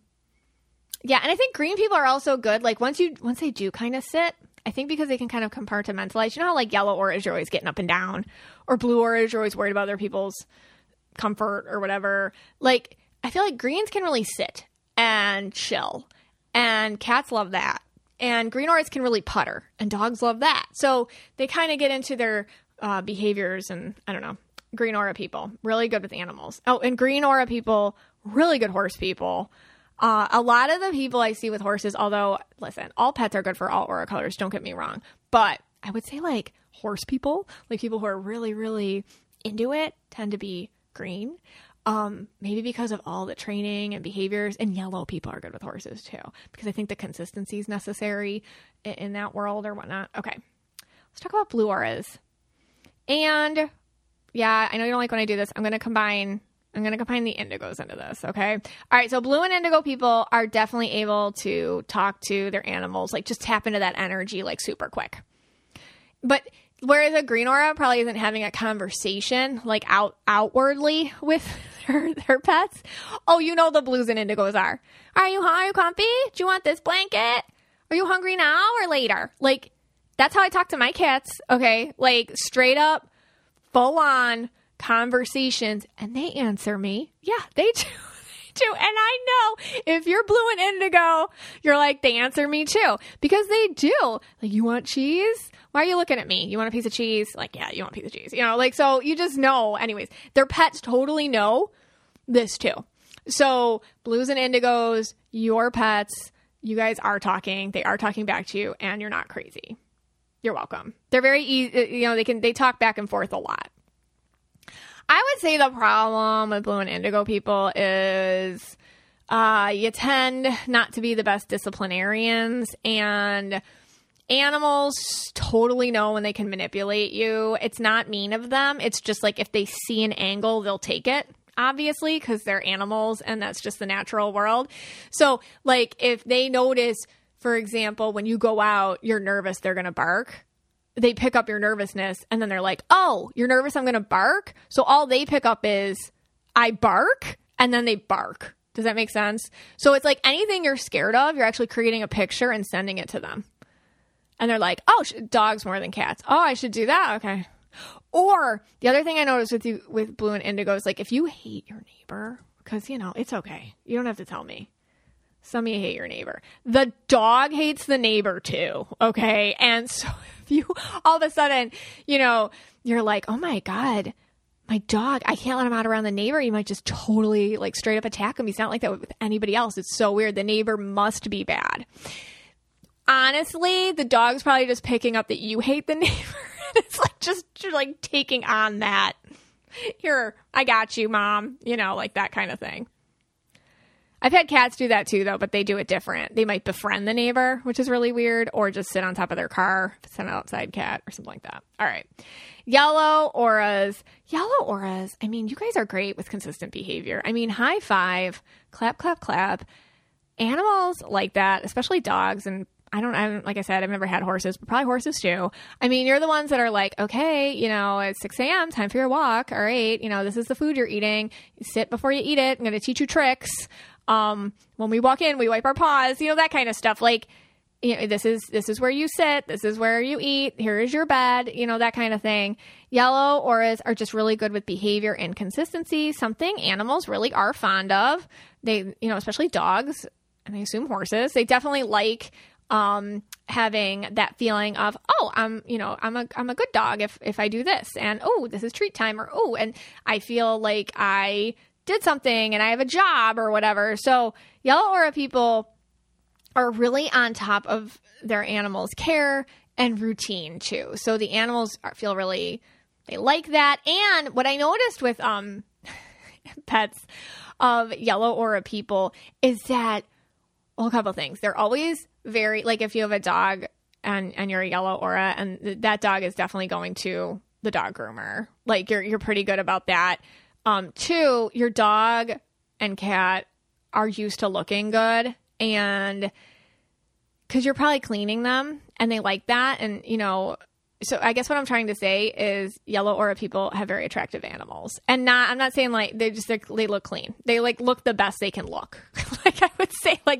I think green people are also good. Like once they do kind of sit, I think because they can kind of compartmentalize. You know how like yellow auras you're always getting up and down, or blue auras you're always worried about other people's comfort or whatever. Like I feel like greens can really sit and chill, and cats love that. And green auras can really putter, and dogs love that. So they kind of get into their behaviors, and I don't know. Green aura people, really good with animals. Oh, and green aura people, really good horse people. A lot of the people I see with horses, although, listen, all pets are good for all aura colors, don't get me wrong. But I would say like horse people, like people who are really, really into it, tend to be green. Maybe because of all the training and behaviors, and yellow people are good with horses too, because I think the consistency is necessary in that world or whatnot. Okay. Let's talk about blue auras. And yeah, I know you don't like when I do this. I'm going to combine the indigos into this. Okay. All right. So blue and indigo people are definitely able to talk to their animals, like just tap into that energy, like super quick. But whereas a green aura probably isn't having a conversation like outwardly with their pets. Oh, the blues and indigos are. Are you comfy? Do you want this blanket? Are you hungry now or later? Like, that's how I talk to my cats. Okay. Like straight up, full on conversations, and they answer me. Yeah, they do. And I know if you're blue and indigo, you're like, they answer me too, because they do. Like, you want cheese? Why are you looking at me? You want a piece of cheese? Like, yeah, you want a piece of cheese. So you just know. Anyways, their pets totally know this too. So blues and indigos, your pets, you guys are talking. They are talking back to you, and you're not crazy. You're welcome. They're very easy. They talk back and forth a lot. I would say the problem with blue and indigo people is you tend not to be the best disciplinarians, and animals totally know when they can manipulate you. It's not mean of them. It's just like if they see an angle, they'll take it, obviously, because they're animals and that's just the natural world. So like if they notice, for example, when you go out, you're nervous, they're going to bark. They pick up your nervousness, and then they're like, oh, you're nervous, I'm going to bark? So all they pick up is, I bark, and then they bark. Does that make sense? So it's like anything you're scared of, you're actually creating a picture and sending it to them. And they're like, oh, dogs more than cats. Oh, I should do that? Okay. Or the other thing I noticed with blue and indigo is like, if you hate your neighbor, because, it's okay. You don't have to tell me. Some of you hate your neighbor. The dog hates the neighbor too, okay? And so if you, all of a sudden, you're like, oh my God, my dog, I can't let him out around the neighbor. He might just totally like straight up attack him. He's not like that with anybody else. It's so weird. The neighbor must be bad. honestly, the dog's probably just picking up that you hate the neighbor. It's like just like taking on that. Here, I got you, Mom. You know, like that kind of thing. I've had cats do that too, though, but they do it different. They might befriend the neighbor, which is really weird, or just sit on top of their car if it's an outside cat or something like that. All right. Yellow auras. Yellow auras. I mean, you guys are great with consistent behavior. I mean, high five, clap, clap, clap. Animals like that, especially dogs, and I don't, like I said, I've never had horses, but probably horses too. I mean, you're the ones that are like, okay, you know, it's 6 a.m., time for your walk. All right, you know, this is the food you're eating. You sit before you eat it. I'm going to teach you tricks. When we walk in, we wipe our paws, you know, that kind of stuff. Like, you know, this is where you sit. This is where you eat. Here is your bed, you know, that kind of thing. Yellow auras are just really good with behavior and consistency, something animals really are fond of. They, you know, especially dogs, and I assume horses, they definitely like having that feeling of, oh, I'm a good dog if I do this, and oh, this is treat time, or oh, and I feel like I did something and I have a job or whatever. So yellow aura people are really on top of their animals' care and routine too. So the animals feel really, they like that. And what I noticed with pets of yellow aura people is that, well, a couple things. They're always very, like if you have a dog and you're a yellow aura, and that dog is definitely going to the dog groomer. Like you're pretty good about that. Two, your dog and cat are used to looking good, and because you're probably cleaning them and they like that. And, you know, so I guess what I'm trying to say is yellow aura people have very attractive animals, and I'm not saying like they look clean. They like look the best they can look. Like I would say like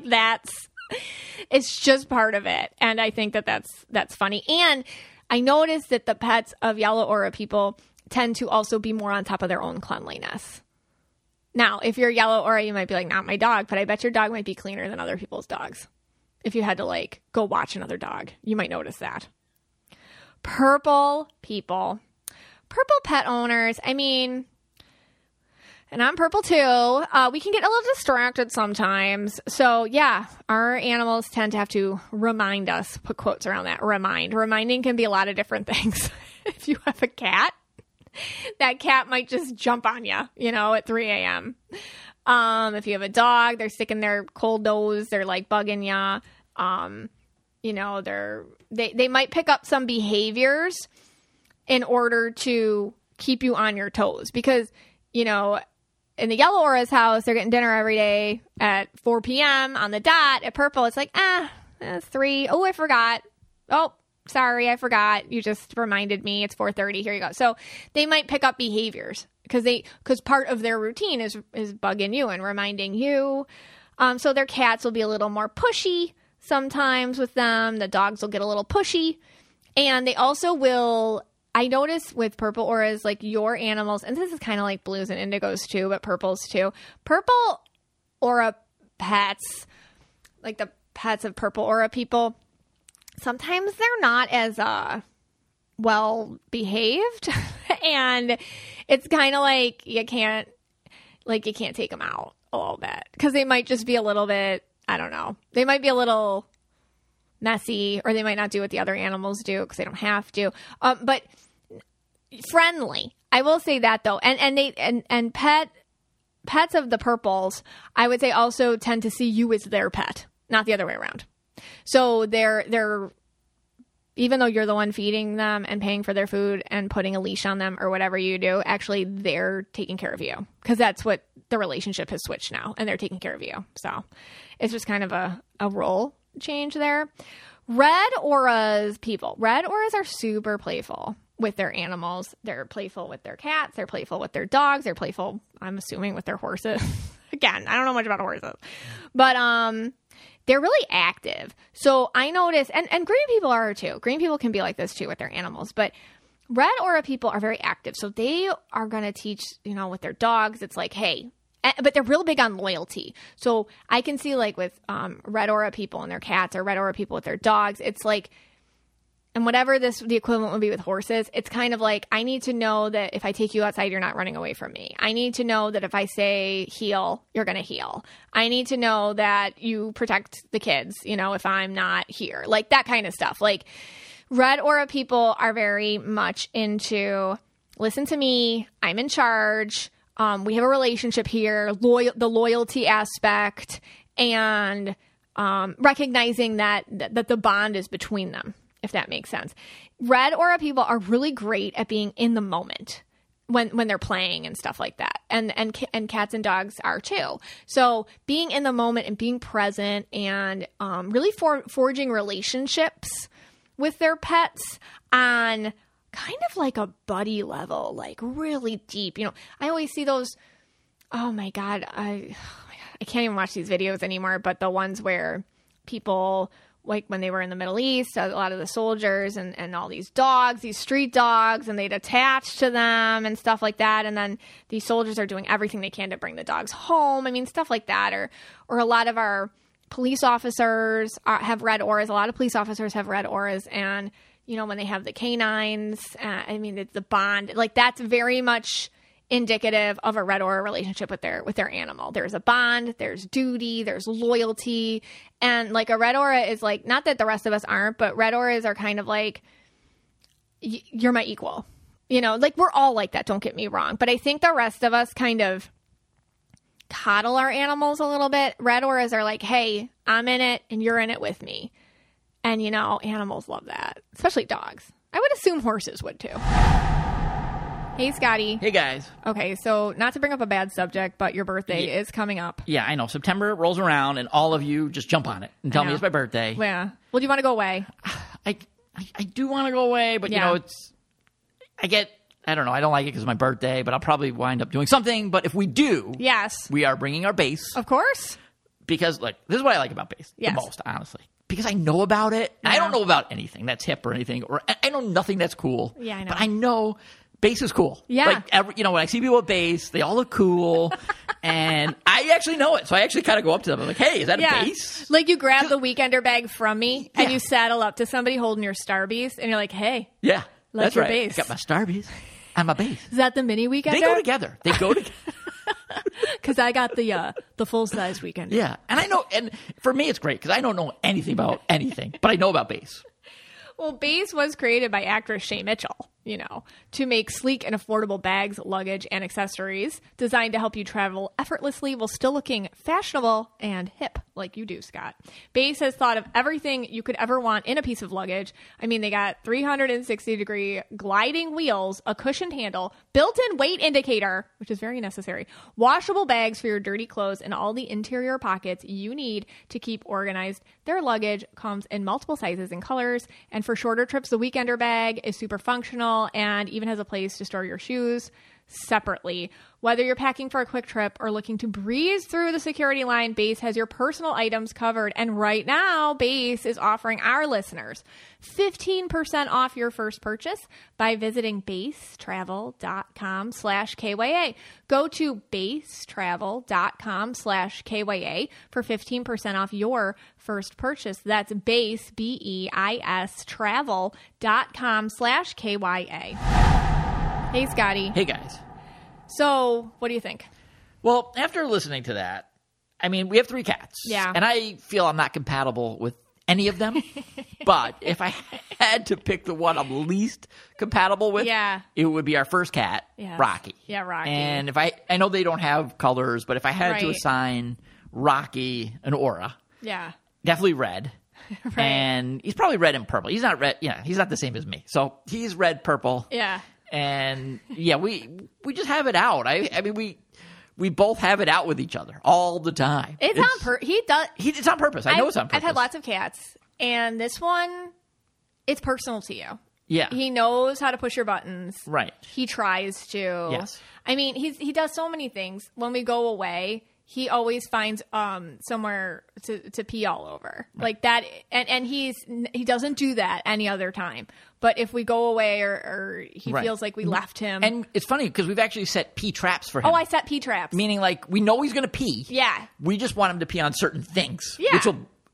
it's just part of it. And I think that's funny. And I noticed that the pets of yellow aura people tend to also be more on top of their own cleanliness. Now, if you're yellow aura, you might be like, not my dog, but I bet your dog might be cleaner than other people's dogs. If you had to like go watch another dog, you might notice that. Purple people, purple pet owners. I mean, and I'm purple too. We can get a little distracted sometimes. So yeah, our animals tend to have to remind us, put quotes around that. Reminding can be a lot of different things. If you have a cat, that cat might just jump on you, you know, at 3 a.m. If you have a dog, they're sticking their cold nose, they're like bugging you. You know, they might pick up some behaviors in order to keep you on your toes, because, you know, in the yellow aura's house, they're getting dinner every day at 4 p.m. on the dot. At purple, it's like, it's 3. Oh, I forgot. Oh, sorry, I forgot. You just reminded me. It's 4:30. Here you go. So they might pick up behaviors because part of their routine is bugging you and reminding you. So their cats will be a little more pushy sometimes with them. The dogs will get a little pushy, and they also will. I notice with purple auras, like your animals, and this is kind of like blues and indigos too, but purples too. Purple aura pets, like the pets of purple aura people, sometimes they're not as well behaved, and it's kind of like you can't take them out a little bit, because they might just be a little bit, I don't know, they might be a little messy, or they might not do what the other animals do because they don't have to. But friendly, I will say that though, and pets of the purples, I would say, also tend to see you as their pet, not the other way around. So they're even though you're the one feeding them and paying for their food and putting a leash on them or whatever you do, actually they're taking care of you, because that's what the relationship has switched now, and they're taking care of you. So it's just kind of a role change there. Red auras people. Red auras are super playful with their animals. They're playful with their cats. They're playful with their dogs. They're playful, I'm assuming, with their horses. Again, I don't know much about horses, but they're really active. So I notice, and green people are too. Green people can be like this too with their animals, but red aura people are very active. So they are going to teach, you know, with their dogs, it's like, hey, but they're real big on loyalty. So I can see like with red aura people and their cats, or red aura people with their dogs, it's like, And whatever the equivalent would be with horses, it's kind of like, I need to know that if I take you outside, you're not running away from me. I need to know that if I say heel, you're going to heel. I need to know that you protect the kids, if I'm not here. Like that kind of stuff. Like red aura people are very much into, listen to me, I'm in charge. We have a relationship here, the loyalty aspect, and recognizing that the bond is between them, if that makes sense. Red aura people are really great at being in the moment when they're playing and stuff like that. And cats and dogs are too. So being in the moment and being present and really forging relationships with their pets on kind of like a buddy level, like really deep. I always see those, oh my God, I can't even watch these videos anymore, but the ones where people, like when they were in the Middle East, a lot of the soldiers and all these dogs, these street dogs, and they'd attach to them and stuff like that. And then these soldiers are doing everything they can to bring the dogs home. I mean, stuff like that. Or a lot of our police officers have red auras. A lot of police officers have red auras. And, when they have the canines, it's the bond. Like that's very much indicative of a red aura relationship with their animal. There's a bond, there's duty, there's loyalty. And like a red aura is like, not that the rest of us aren't, but red auras are kind of like, you're my equal. Like we're all like that, don't get me wrong. But I think the rest of us kind of coddle our animals a little bit. Red auras are like, hey, I'm in it and you're in it with me. And animals love that, especially dogs. I would assume horses would too. Hey, Scotty. Hey, guys. Okay, so not to bring up a bad subject, but your birthday is coming up. Yeah, I know. September rolls around, and all of you just jump on it and tell me it's my birthday. Yeah. Well, do you want to go away? I do want to go away, but, I don't know. I don't like it because it's my birthday, but I'll probably wind up doing something. But if we do, yes, we are bringing our bass. Of course. Because, look, this is what I like about bass the most, honestly. Because I know about it. Yeah. I don't know about anything that's hip or anything. Or I know nothing that's cool. Yeah, I know. But I know bass is cool. Yeah. Like, when I see people with bass, they all look cool. And I actually know it. So I actually kind of go up to them. I'm like, hey, is that a bass? Like you grab the Weekender bag from me and you saddle up to somebody holding your Starbies and you're like, hey. Yeah. That's your bass. I got my Starbies and my bass. Is that the mini Weekender? They go together. Because I got the full-size Weekender. Yeah. And I know, and for me it's great because I don't know anything about anything, but I know about bass. Well, bass was created by actress Shay Mitchell, to make sleek and affordable bags, luggage, and accessories designed to help you travel effortlessly while still looking fashionable and hip like you do, Scott. Bass has thought of everything you could ever want in a piece of luggage. I mean, they got 360-degree gliding wheels, a cushioned handle, built-in weight indicator, which is very necessary, washable bags for your dirty clothes, and all the interior pockets you need to keep organized. Their luggage comes in multiple sizes and colors, and for shorter trips, the Weekender bag is super functional and even has a place to store your shoes separately. Whether you're packing for a quick trip or looking to breeze through the security line, Base has your personal items covered. And right now, Base is offering our listeners 15% off your first purchase by visiting basetravel.com/KYA. Go to basetravel.com/KYA for 15% off your first purchase. That's Base, BEIS, travel.com/KYA. Hey, Scotty. Hey, guys. So, what do you think? Well, after listening to that, I mean, we have 3 cats. Yeah. And I feel I'm not compatible with any of them. But if I had to pick the one I'm least compatible with, it would be our first cat, Rocky. Yeah, Rocky. And if I know they don't have colors, but if I had to assign Rocky an aura, definitely red. Right. And he's probably red and purple. He's not red. Yeah, he's not the same as me. So he's red, purple. Yeah. And we just have it out. I mean, we both have it out with each other all the time. It's on purpose. It's on purpose. I know it's on purpose. I've had lots of cats, and this one, it's personal to you. Yeah. He knows how to push your buttons. Right. He tries to. Yes. I mean, he does so many things. When we go away, he always finds somewhere to pee all over. Right. Like that, and he doesn't do that any other time. But if we go away or he feels like we left him. And it's funny because we've actually set pee traps for him. Oh, I set pee traps. Meaning like we know he's going to pee. Yeah. We just want him to pee on certain things. Yeah. Which will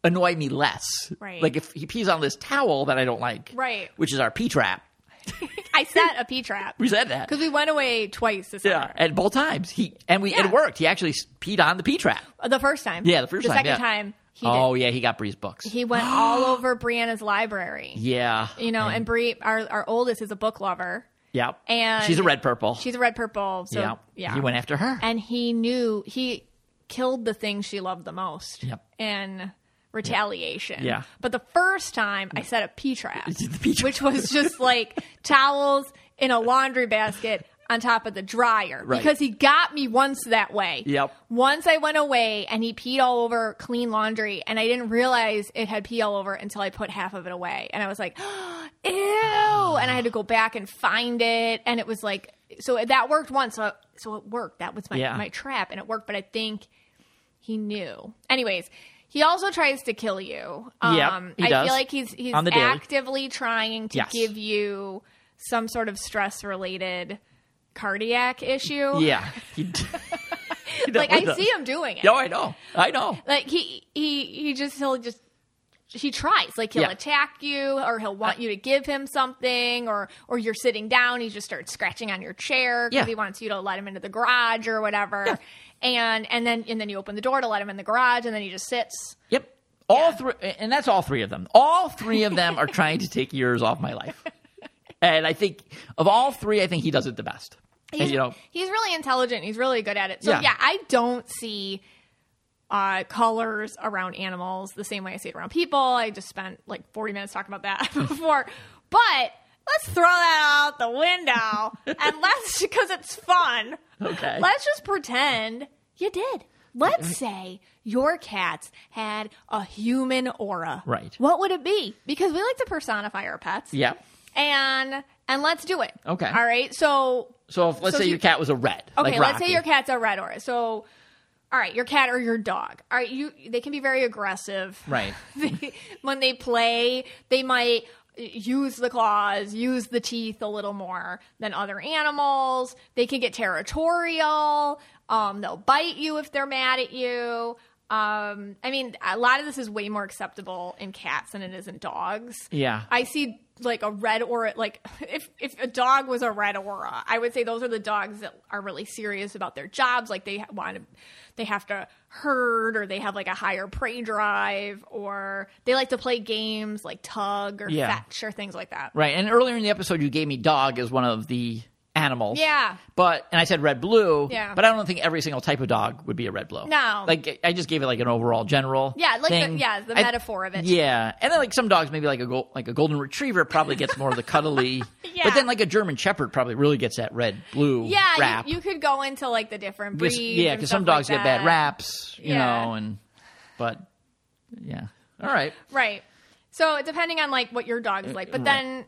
annoy me less. Right. Like if he pees on this towel that I don't like, Right. which is our pee trap. I set a pee trap. We said that. Because we went away twice this summer. Yeah, and both times it worked. He actually peed on the pee trap. The first time. Yeah, the first time. The second yeah. time, he Oh did. yeah, he got Bree's books. He went all over Brianna's library. Yeah, And Bree, our oldest, is a book lover. Yep. And she's a red purple. She's a red purple. So yeah. He went after her. And he killed the thing she loved the most. Yep. In retaliation. Yeah. But the first time I set a pee trap, The pee trap. which was just like towels in a laundry basket on top of the dryer. Right. Because he got me once that way. Yep. Once I went away and he peed all over clean laundry and I didn't realize it had pee all over until I put half of it away. And I was like, ew. And I had to go back and find it. And it was like, so that worked once. So it worked. That was my trap and it worked. But I think he knew. Anyways, he also tries to kill you. He I does. feel like he's On the daily. actively trying to give you some sort of stress related cardiac issue. Yeah. He Like I see him doing it. No, I know. Like he tries. Like he'll attack you or he'll want you to give him something or you're sitting down, he just starts scratching on your chair because he wants you to let him into the garage or whatever. Yeah. And then you open the door to let him in the garage and then he just sits. Yep. All three, and that's all three of them. All three of them are trying to take years off my life. And I think of all three, I think he does it the best. He's really intelligent. He's really good at it. So I don't see colors around animals the same way I see it around people. I just spent like 40 minutes talking about that before. But let's throw that out the window and because it's fun. Okay. Let's just pretend you did. Let's say your cats had a human aura. Right. What would it be? Because we like to personify our pets. Yeah. And let's do it. Okay. All right. So let's say your cat was a red. Okay, like let's Rocky. say your cat's a red aura. So, all right, your cat or your dog. All right, they can be very aggressive. Right. When they play, they might use the claws, use the teeth a little more than other animals. They can get territorial. They'll bite you if they're mad at you. I mean, a lot of this is way more acceptable in cats than it is in dogs. Yeah. I see like a red aura, like if a dog was a red aura, I would say those are the dogs that are really serious about their jobs. Like they have to herd or they have like a higher prey drive or they like to play games like tug or fetch or things like that. Right. And earlier in the episode, you gave me dog as one of the animals. Yeah. And I said red blue. Yeah. But I don't think every single type of dog would be a red blue. No. Like I just gave it like an overall general. Yeah, like thing. the metaphor of it. Yeah. And then like some dogs, maybe like a golden retriever probably gets more of the cuddly. Yeah. But then like a German shepherd probably really gets that red blue wrap. You could go into like the different breeds. Yeah, because some dogs get bad raps, you know, but yeah. All right. Right. So depending on like what your dog is like, but then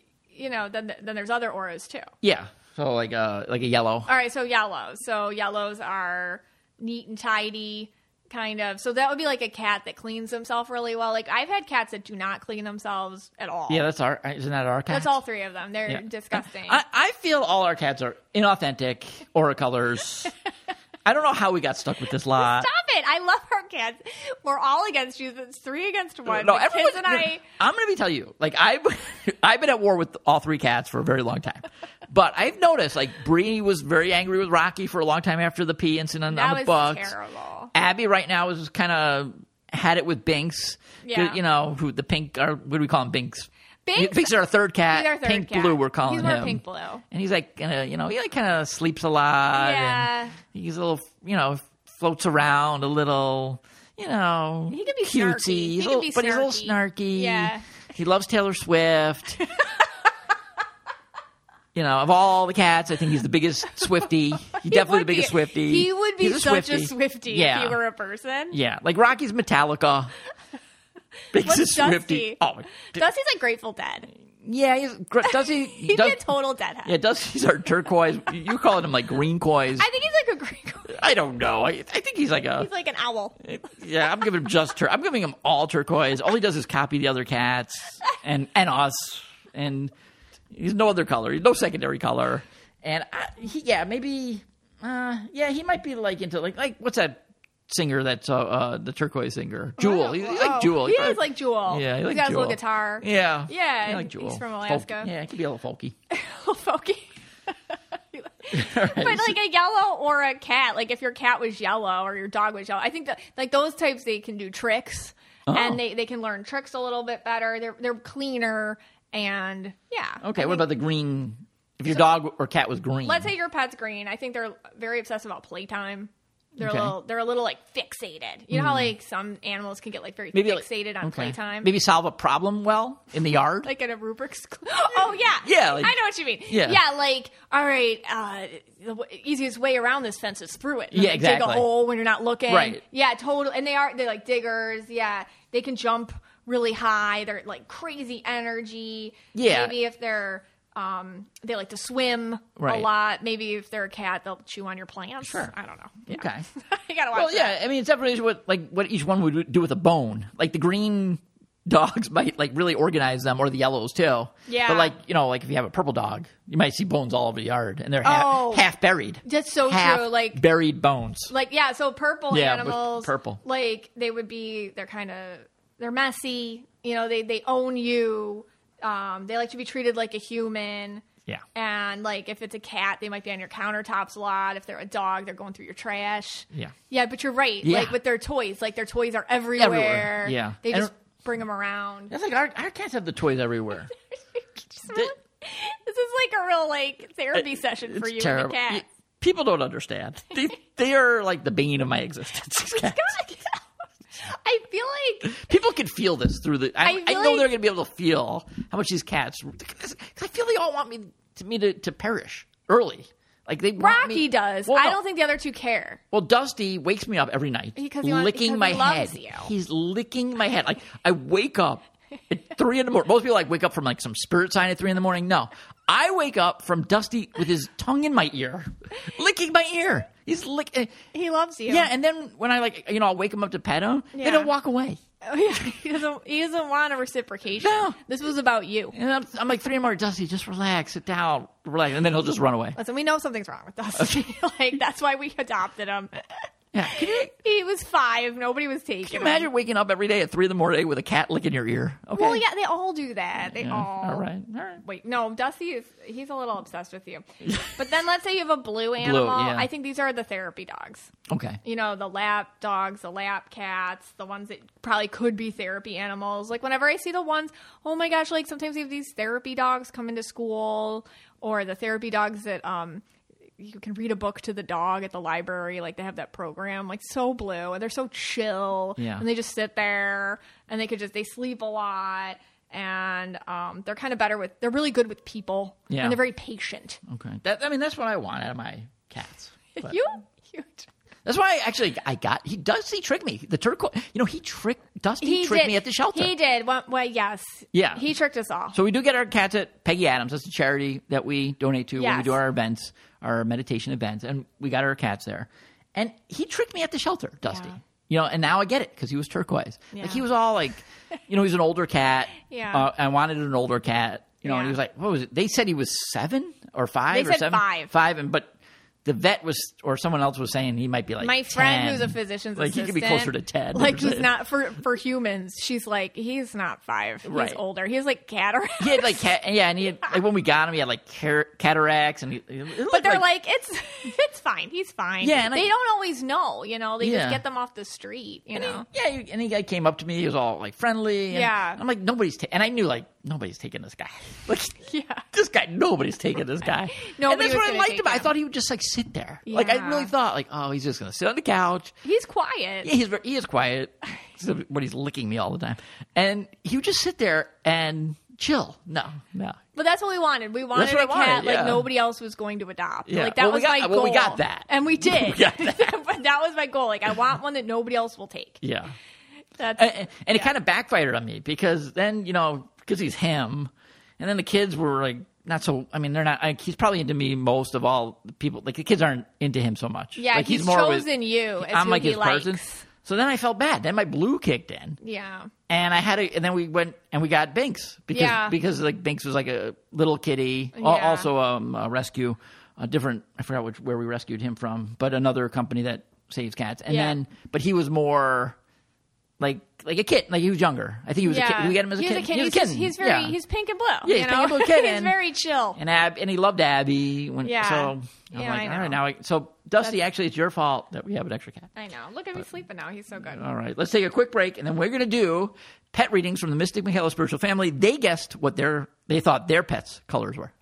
then there's other auras too. Yeah. So like a yellow. All right. So yellows. So yellows are neat and tidy, kind of. So that would be like a cat that cleans himself really well. Like I've had cats that do not clean themselves at all. Yeah, isn't that our cats? That's all three of them. They're disgusting. I feel all our cats are inauthentic aura colors. I don't know how we got stuck with this lot. Stop it! I love our cats. We're all against you. It's 3 against 1. No, the kids and I. I'm going to tell you, like I've been at war with all 3 cats for a very long time, but I've noticed like Bree was very angry with Rocky for a long time after the pee incident on the bugs. That was terrible. Abby right now is kind of had it with Binks. Yeah. Who the pink or what do we call him? Binks. Binks is our third cat. He's our third Pink cat. Blue, we're calling He's him. more Pink Blue. And he's like, he like kind of sleeps a lot. Yeah. And he's a little, floats around a little, He can be cutesy. snarky. He's a little snarky. Yeah. He loves Taylor Swift. Of all the cats, I think he's the biggest Swiftie. He's definitely the biggest Swiftie. He would be such a Swiftie. Swiftie if he were a person. Yeah, like Rocky's Metallica. What's Dusty? Swiftie. Oh, Dusty's like Grateful Dead. Yeah, does he? He'd be a total deadhead. Yeah, he's our turquoise. You call him like green coise. I think he's like a green. I don't know. I think he's like He's like an owl. Yeah, I'm giving him I'm giving him all turquoise. All he does is copy the other cats and us, and he's no other color. He's no secondary color. And he might be like into like what's that singer that's the turquoise singer, Jewel. He's like Jewel. He is like Jewel. Yeah, he's like got his Jewel. little guitar. Yeah, Yeah, I like Jewel. he's from Alaska. Yeah, it could be a little folky. Little folky. But like a yellow or a cat, like if your cat was yellow or your dog was yellow, I think that like those types, they can do tricks and they can learn tricks a little bit better. They're cleaner and yeah. Okay, what about the green? If your dog or cat was green, Let's say your pet's green. I think they're very obsessed about playtime. They're Okay. a little like fixated. You know how like some animals can get like very maybe fixated on playtime. Maybe solve a problem well in the yard. Like in a Rubik's Cube. Oh, yeah. Yeah, like- I know what you mean. Yeah. Yeah, like, all right, the easiest way around this fence is through it. And Yeah, then exactly. Dig a hole when you're not looking. Right. Yeah, totally. And they're like diggers. Yeah. They can jump really high. They're like crazy energy. Yeah. Maybe if they're, they like to swim Right. a lot. Maybe if they're a cat, they'll chew on your plants. Sure. I don't know. Yeah. Okay. You gotta watch Well, that. yeah. I mean, it's definitely what each one would do with a bone. Like the green dogs might like really organize them, or the yellows too. Yeah. But like if you have a purple dog, you might see bones all over the yard, and they're Oh. half buried. That's so half true. Like, buried bones. Like, yeah, so purple Yeah, but animals, purple. like, they're messy. You know, they own you. They like to be treated like a human. Yeah. And, like, if it's a cat, they might be on your countertops a lot. If they're a dog, they're going through your trash. Yeah. Yeah, but you're right. Yeah. Like, with their toys. Like, their toys are everywhere. Everywhere, yeah. They And- just bring them around. That's like our cats have the toys everywhere. This is, like, a real, like, therapy session for It's you terrible. and the cat. People don't understand. They are like the bane of my existence. These cats. I feel like... People can feel this through the. I feel know like- they're going to be able to feel how much these cats. Because I feel they all want me to perish early. Like they want Rocky me, does. Well, I no. don't think the other two care. Well, Dusty wakes me up every night, Because licking my he head. loves you. He's licking my head. Like I wake up at 3 a.m. Most people like wake up from like some spirit sign at 3 a.m. No, I wake up from Dusty with his tongue in my ear, licking my ear. He's licking. He loves you. Yeah, and then when I I'll wake him up to pet him, Yeah. then he'll walk away. Oh, yeah. He doesn't want a reciprocation. No. This was about you. And I'm like 3 a.m. Dusty, just relax, sit down, relax, and then he'll just run away. Listen, we know something's wrong with us. Like, that's why we adopted him. Yeah, can you He was 5. Nobody was taking him. imagine waking up every day at 3 a.m. with a cat licking your ear? Okay. Well, yeah, they all do that. They Yeah, all. all right. Wait, no, Dusty he's a little obsessed with you. But then let's say you have a blue animal. yeah. I think these are the therapy dogs. Okay. You know, the lap dogs, the lap cats, the ones that probably could be therapy animals. Like, whenever I see the ones, oh my gosh, like sometimes we have these therapy dogs come into school, or the therapy dogs that you can read a book to the dog at the library. Like, they have that program, like, so blue, and they're so chill. Yeah. And they just sit there, and they sleep a lot. And they're kind of they're really good with people. Yeah. And they're very patient. Okay. That's what I want out of my cats. But You that's why he tricked me. The turquoise, Dusty tricked me at the shelter. He did. Well, yes. Yeah. He tricked us all. So we do get our cats at Peggy Adams. That's a charity that we donate to when we Yes. do our events, our meditation events, and we got our cats there. And he tricked me at the shelter, Dusty. Yeah. And now I get it because he was turquoise. Yeah. Like he was all like, he's an older cat. Yeah. I wanted an older cat. And Yeah. he was like, what was it? They said he was 7 or 5 They or said 7? 5. 5, but the vet or someone else was saying he might be like My friend 10. who's a physician's like assistant. he could be closer to 10. Like, he's not, for humans, she's like, he's not 5. Right. He's older. He has, like, cataracts. He had like and he had like when we got him, he had like cataracts, and But they're like, it's fine. He's fine. Yeah, and they don't always know, They Yeah. just get them off the street, know? And he came up to me. He was all like friendly. And Yeah. I'm like, and I knew like nobody's taking this guy. Like, Yeah. this guy, nobody's taking this guy. Nobody and that's was what I gonna liked take about. I him. thought he would just like sit there. Like I Yeah. really thought like, oh, he's just gonna sit on the couch. He's quiet. Yeah, he is quiet, but he's licking me all the time. And he would just sit there and chill. No. But that's what we wanted. We wanted That's what a I wanted, cat like yeah. nobody else was going to adopt. Yeah. Like, that Well, was we my got- goal. well, we got that. And we did. We got that. But that was my goal. Like, I want one that nobody else will take. Yeah. That's And it kind of backfired on me because then, because he's him, and then the kids were like, not so, I mean, they're not, he's probably into me most of all the people. Like, the kids aren't into him so much. Yeah, like, he's more of chosen you as I'm who like he his person. likes. So then I felt bad. Then my blue kicked in. Yeah. And and then we went and we got Binks because like Binks was like a little kitty, also a rescue, a different, I forgot where we rescued him from, but another company that saves cats. And Yeah. then, but he was more like a kid. Like he was younger. I think he was a kid. We get him as a He's kid. a kid. He was a kid. He's very he's pink and blue. Yeah, he's you pink know? and blue kid, He's and- very chill. And he loved Abby. Yeah. So I'm Yeah, like, I know. all right, now. So Dusty, actually, it's your fault that we have an extra cat. I know. Look at me sleeping now. He's so good. All right, let's take a quick break, and then we're going to do pet readings from the Mystic Michaela Spiritual Family. They guessed what they thought their pets' colors were.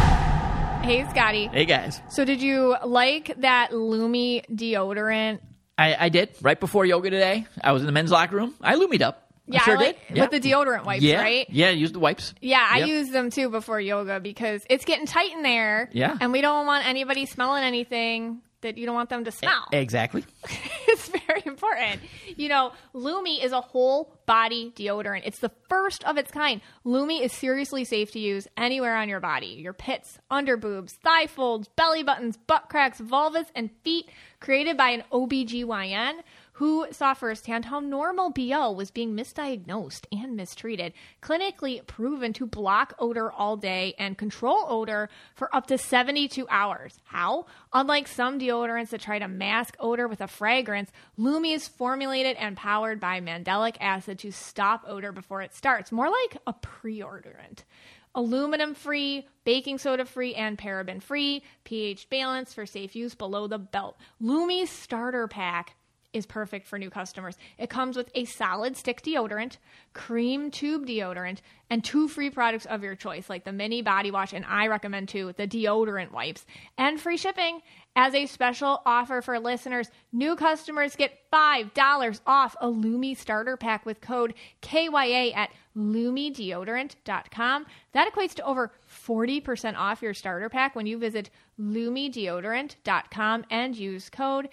Hey, Scotty. Hey, guys. So did you like that Lumi deodorant? I did. Right before yoga today, I was in the men's locker room. I lumied up. Yeah, I sure like, did. with the deodorant wipes, Yeah. right? Yeah, use the wipes. Yeah, I Yep. use them too before yoga because it's getting tight in there. Yeah. And we don't want anybody smelling anything that you don't want them to smell. Exactly. It's very important. You know, Lumi is a whole body deodorant. It's the first of its kind. Lumi is seriously safe to use anywhere on your body. Your pits, under boobs, thigh folds, belly buttons, butt cracks, vulvas, and feet. Created by an OBGYN who saw firsthand how normal BO was being misdiagnosed and mistreated. Clinically proven to block odor all day and control odor for up to 72 hours. How? Unlike some deodorants that try to mask odor with a fragrance, Lumi is formulated and powered by mandelic acid to stop odor before it starts. More like a pre-odorant. Aluminum free, baking soda free, and paraben free. pH balanced for safe use below the belt. Lumi's starter pack is perfect for new customers. It comes with a solid stick deodorant, cream tube deodorant, and 2 free products of your choice, like the mini body wash, and I recommend too, the deodorant wipes, and free shipping. As a special offer for listeners, new customers get $5 off a Lumi starter pack with code KYA at lumideodorant.com. That equates to over 40% off your starter pack when you visit lumideodorant.com and use code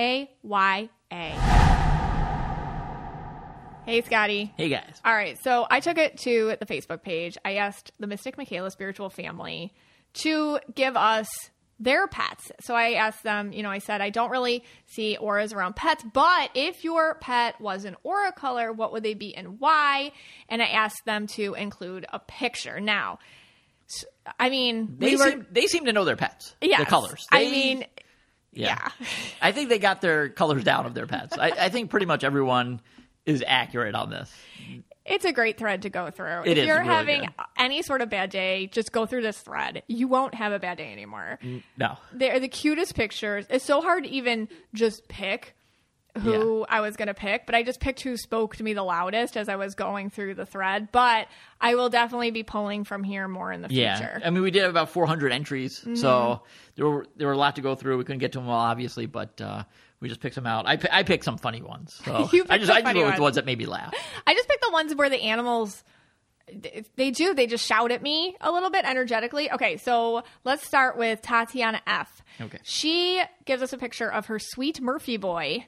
KYA. Hey, Scotty. Hey, guys. All right, so I took it to the Facebook page. I asked the Mystic Michaela Spiritual Family to give us their pets. So I asked them, you know, I said, I don't really see auras around pets, but if your pet was an aura color, what would they be and why? And I asked them to include a picture. Now, I mean, They seem to know their pets. yes, The colors. Yeah. I think they got their colors down of their pets. I think pretty much everyone is accurate on this. It's a great thread to go through. It if is you're really having good. any sort of bad day, just go through this thread. You won't have a bad day anymore. No. They're the cutest pictures. It's so hard to even just pick who I was going to pick, but I just picked who spoke to me the loudest as I was going through the thread. But I will definitely be pulling from here more in the future. I mean, we did have about 400 entries, so there were a lot to go through. We couldn't get to them all, obviously, but we just picked some out. I picked some funny ones. So You picked I just some went funny with ones. the ones that made me laugh. I just picked the ones where the animals, they just shout at me a little bit energetically. Okay, so let's start with Tatiana F. Okay. She gives us a picture of her sweet Murphy boy.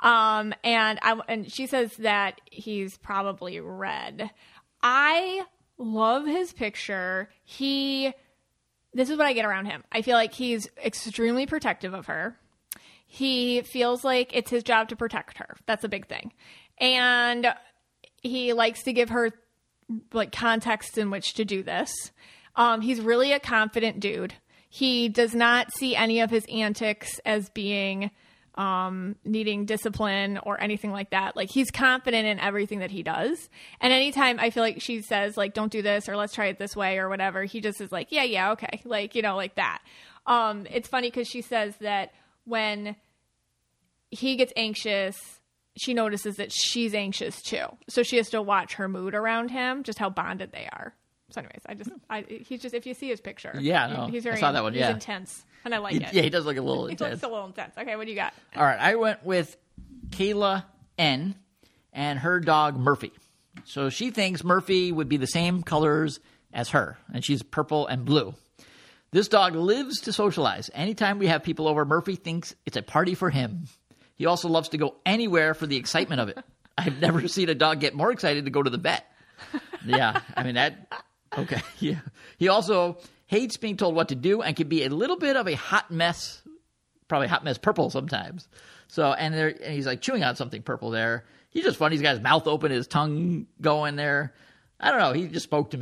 And she says that he's probably red. I love his picture. This is what I get around him. I feel like he's extremely protective of her. He feels like it's his job to protect her. That's a big thing. And he likes to give her like context in which to do this. He's really a confident dude. He does not see any of his antics as being needing discipline or anything like that. Like, he's confident in everything that he does. And anytime I feel like she says, like, don't do this or let's try it this way or whatever, he just is like, yeah, okay. Like, you know, like that. It's funny because she says that when he gets anxious, she notices that she's anxious too. So she has to watch her mood around him, just how bonded they are. So anyways, he's just, if you see his picture. Yeah, no, he's very, I saw that one, he's yeah. intense. And I like it. Yeah, he does look a little He intense. looks a little intense. Okay, what do you got? All right, I went with Kayla N. and her dog Murphy. So she thinks Murphy would be the same colors as her, and she's purple and blue. This dog lives to socialize. Anytime we have people over, Murphy thinks it's a party for him. He also loves to go anywhere for the excitement of it. I've never seen a dog get more excited to go to the vet. Yeah, I mean, okay, yeah. He also hates being told what to do and can be a little bit of a hot mess, probably hot mess purple sometimes. So, and he's like chewing on something purple there. He's just funny. He's got his mouth open, his tongue going there. I don't know. He just spoke to me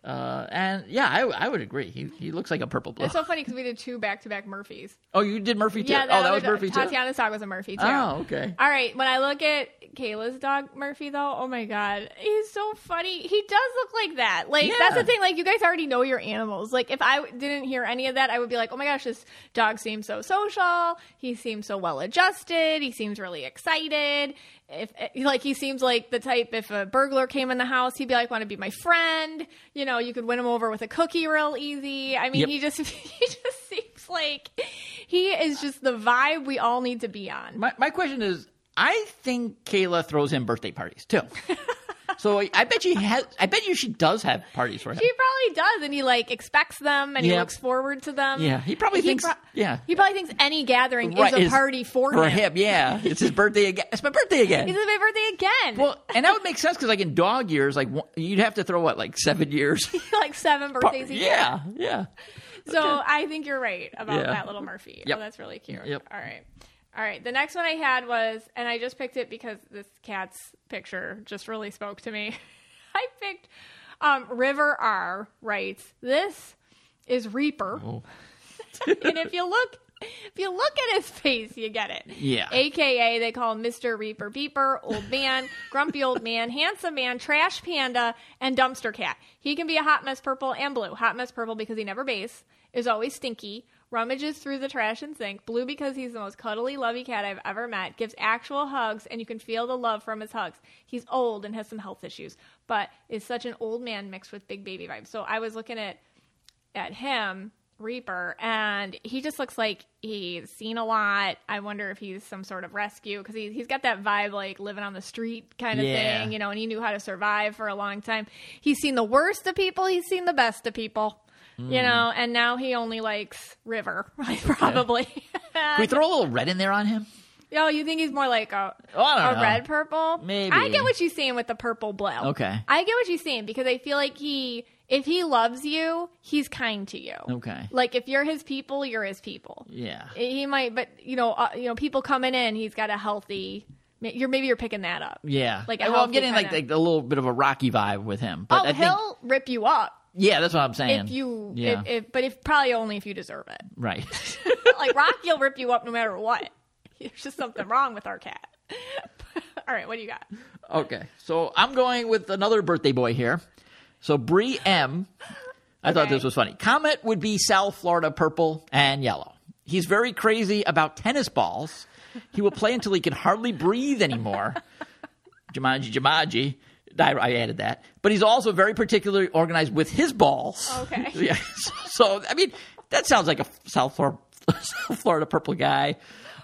And yeah, I would agree. He looks like a purple blue. It's so funny because we did 2 back-to-back Murphys. Oh, you did Murphy too? Yeah, that was Murphy too? Tatiana's dog was a Murphy too. Oh, okay. All right, when I look at Kayla's dog, Murphy, though, oh my God, he's so funny. He does look like that. Like, Yeah. that's the thing. Like, you guys already know your animals. Like, if I didn't hear any of that, I would be like, oh my gosh, this dog seems so social. He seems so well-adjusted. He seems really excited. He seems like the type, if a burglar came in the house, he'd be like, want to be my friend. You know, you could win him over with a cookie real easy. I mean, Yep. he just seems like he is just the vibe we all need to be on. My question is, I think Kayla throws him birthday parties too. So I bet she does have parties for him. She probably does, and he like expects them, and he Yep. looks forward to them. Yeah, he probably thinks. He probably thinks any gathering Right, is a party for him. Yeah, it's his birthday again. It's my birthday again. It's my birthday again. Well, and that would make sense because, like, in dog years, like you'd have to throw what, like 7 years. like 7 birthdays a year. Yeah, yeah. So I think you're right about Yeah. that little Murphy. Yep. Oh, that's really cute. Yep. All right. The next one I had was, and I just picked it because this cat's picture just really spoke to me. I picked River R writes, "This is Reaper." Oh. And if you look at his face, you get it. Yeah. AKA, they call him Mr. Reaper Beeper, old man, grumpy old man, handsome man, trash panda, and dumpster cat. He can be a hot mess purple and blue. Hot mess purple because he never bathes, is always stinky, rummages through the trash and sink. Blue because he's the most cuddly, lovey cat I've ever met, gives actual hugs, and you can feel the love from his hugs. He's old and has some health issues, but is such an old man mixed with big baby vibes. So I was looking at him, Reaper, and he just looks like he's seen a lot. I wonder if he's some sort of rescue because he's got that vibe like living on the street kind of Yeah. thing, you know, and he knew how to survive for a long time. He's seen the worst of people. He's seen the best of people, you know, and now he only likes River, probably. Can we throw a little red in there on him? Oh, you think he's more like I don't know. red purple? Maybe. I get what she's saying with the purple blue. Okay. I get what she's saying because I feel like if he loves you, he's kind to you. Okay. Like if you're his people, you're his people. Yeah. He might, but people coming in, he's got a healthy. Maybe you're picking that up. Yeah. Like a I'm healthy getting kinda- like a little bit of a Rocky vibe with him. But I think, he'll rip you up yeah, that's what I'm saying. if you. Yeah. But probably only if you deserve it. Right. Like Rocky will rip you up no matter what. There's just something wrong with our cat. All right, what do you got? Okay, so I'm going with another birthday boy here. So Bree M. I thought Okay. this was funny. Comet would be South Florida purple and yellow. He's very crazy about tennis balls. He will play until he can hardly breathe anymore. Jumanji. I added that. But he's also very particularly organized with his balls. Okay. Yeah. So, I mean, that sounds like a South Florida purple guy.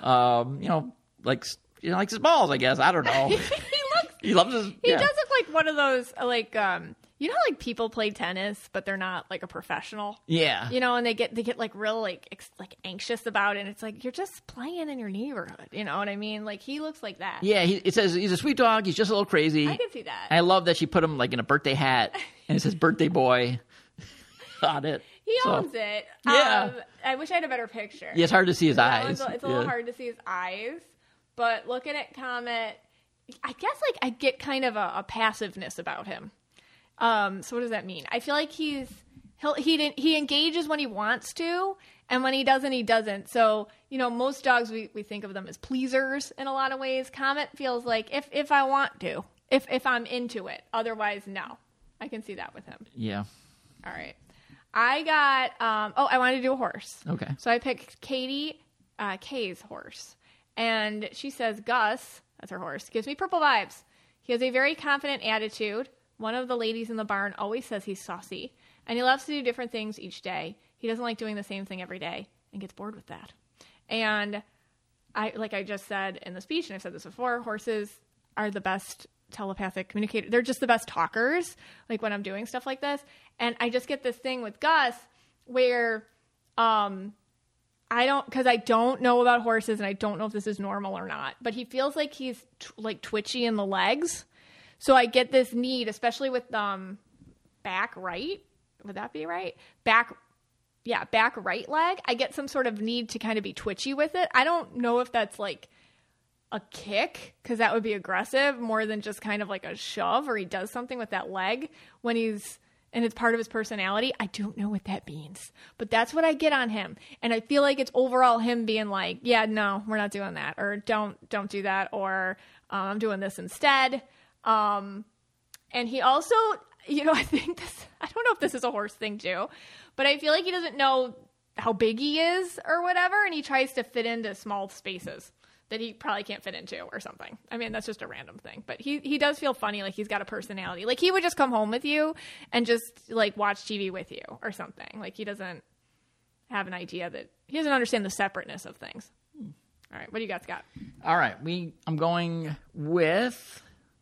Likes his balls, I guess. I don't know. He loves his. He yeah. does look like one of those like you know how like people play tennis but they're not like a professional. Yeah. You know, and they get like real like anxious about it. And it's like you're just playing in your neighborhood. You know what I mean? Like he looks like that. Yeah, it says he's a sweet dog. He's just a little crazy. I can see that. I love that she put him like in a birthday hat and it says birthday boy on it. He So, owns it. Yeah. I wish I had a better picture. Yeah, it's hard to see his That eyes. one's it's a little hard to see his eyes. But looking at Comet, I guess like I get kind of a passiveness about him. So what does that mean? I feel like he engages when he wants to, and when he doesn't, he doesn't. So, you know, most dogs we think of them as pleasers in a lot of ways. Comet feels like if I want to, if I'm into it. Otherwise, no. I can see that with him. Yeah. All right. I got I wanted to do a horse. Okay. So I picked Katie Kay's horse. And she says, Gus, that's her horse, gives me purple vibes. He has a very confident attitude. One of the ladies in the barn always says he's saucy. And he loves to do different things each day. He doesn't like doing the same thing every day and gets bored with that. And like I just said in the speech, and I've said this before, horses are the best telepathic communicators. They're just the best talkers, like when I'm doing stuff like this. And I just get this thing with Gus where because I don't know about horses and I don't know if this is normal or not, but he feels like he's like twitchy in the legs. So I get this need, especially with back right. Would that be right? Back right leg. I get some sort of need to kind of be twitchy with it. I don't know if that's like a kick, because that would be aggressive more than just kind of like a shove, or he does something with that leg when he's and it's part of his personality. I don't know what that means, but that's what I get on him. And I feel like it's overall him being like, yeah, no, we're not doing that, or don't do that, or I'm doing this instead. And he also, I think I don't know if this is a horse thing too, but I feel like he doesn't know how big he is or whatever, and he tries to fit into small spaces that he probably can't fit into or something. I mean, that's just a random thing. But he does feel funny, like he's got a personality. Like he would just come home with you and just like watch TV with you or something. Like he doesn't have an idea that he doesn't understand the separateness of things. All right, what do you guys got? All right, I'm going with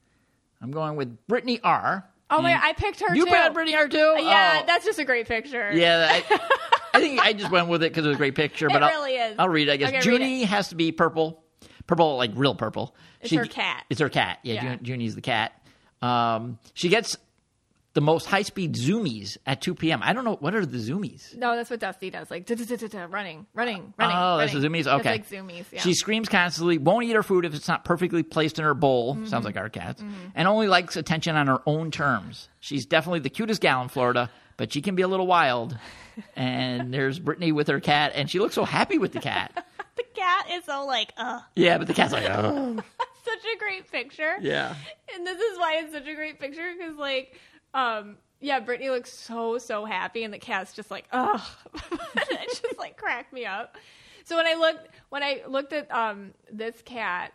Brittany R. Oh my! I picked her. You too. picked Brittany R too. Yeah, that's just a great picture. Yeah, I think I just went with it because it was a great picture. But it really is. I'll read it. I guess okay, Junie has to be purple, like real purple. It's her cat. It's her cat. Yeah. Junie's the cat. She gets the most high-speed zoomies at 2 p.m. I don't know. What are the zoomies? No, that's what Dusty does. Like, running. Oh, that's the zoomies? Okay. It's like zoomies, yeah. She screams constantly, won't eat her food if it's not perfectly placed in her bowl. Mm-hmm. Sounds like our cats. Mm-hmm. And only likes attention on her own terms. She's definitely the cutest gal in Florida, but she can be a little wild. And there's Brittany with her cat, and she looks so happy with the cat. The cat is so like, ugh. Yeah, but the cat's like, ugh. Such a great picture. Yeah. And this is why it's such a great picture, because like, Brittany looks so happy, and the cat's just like, ugh. It just like cracked me up. So when I looked at this cat,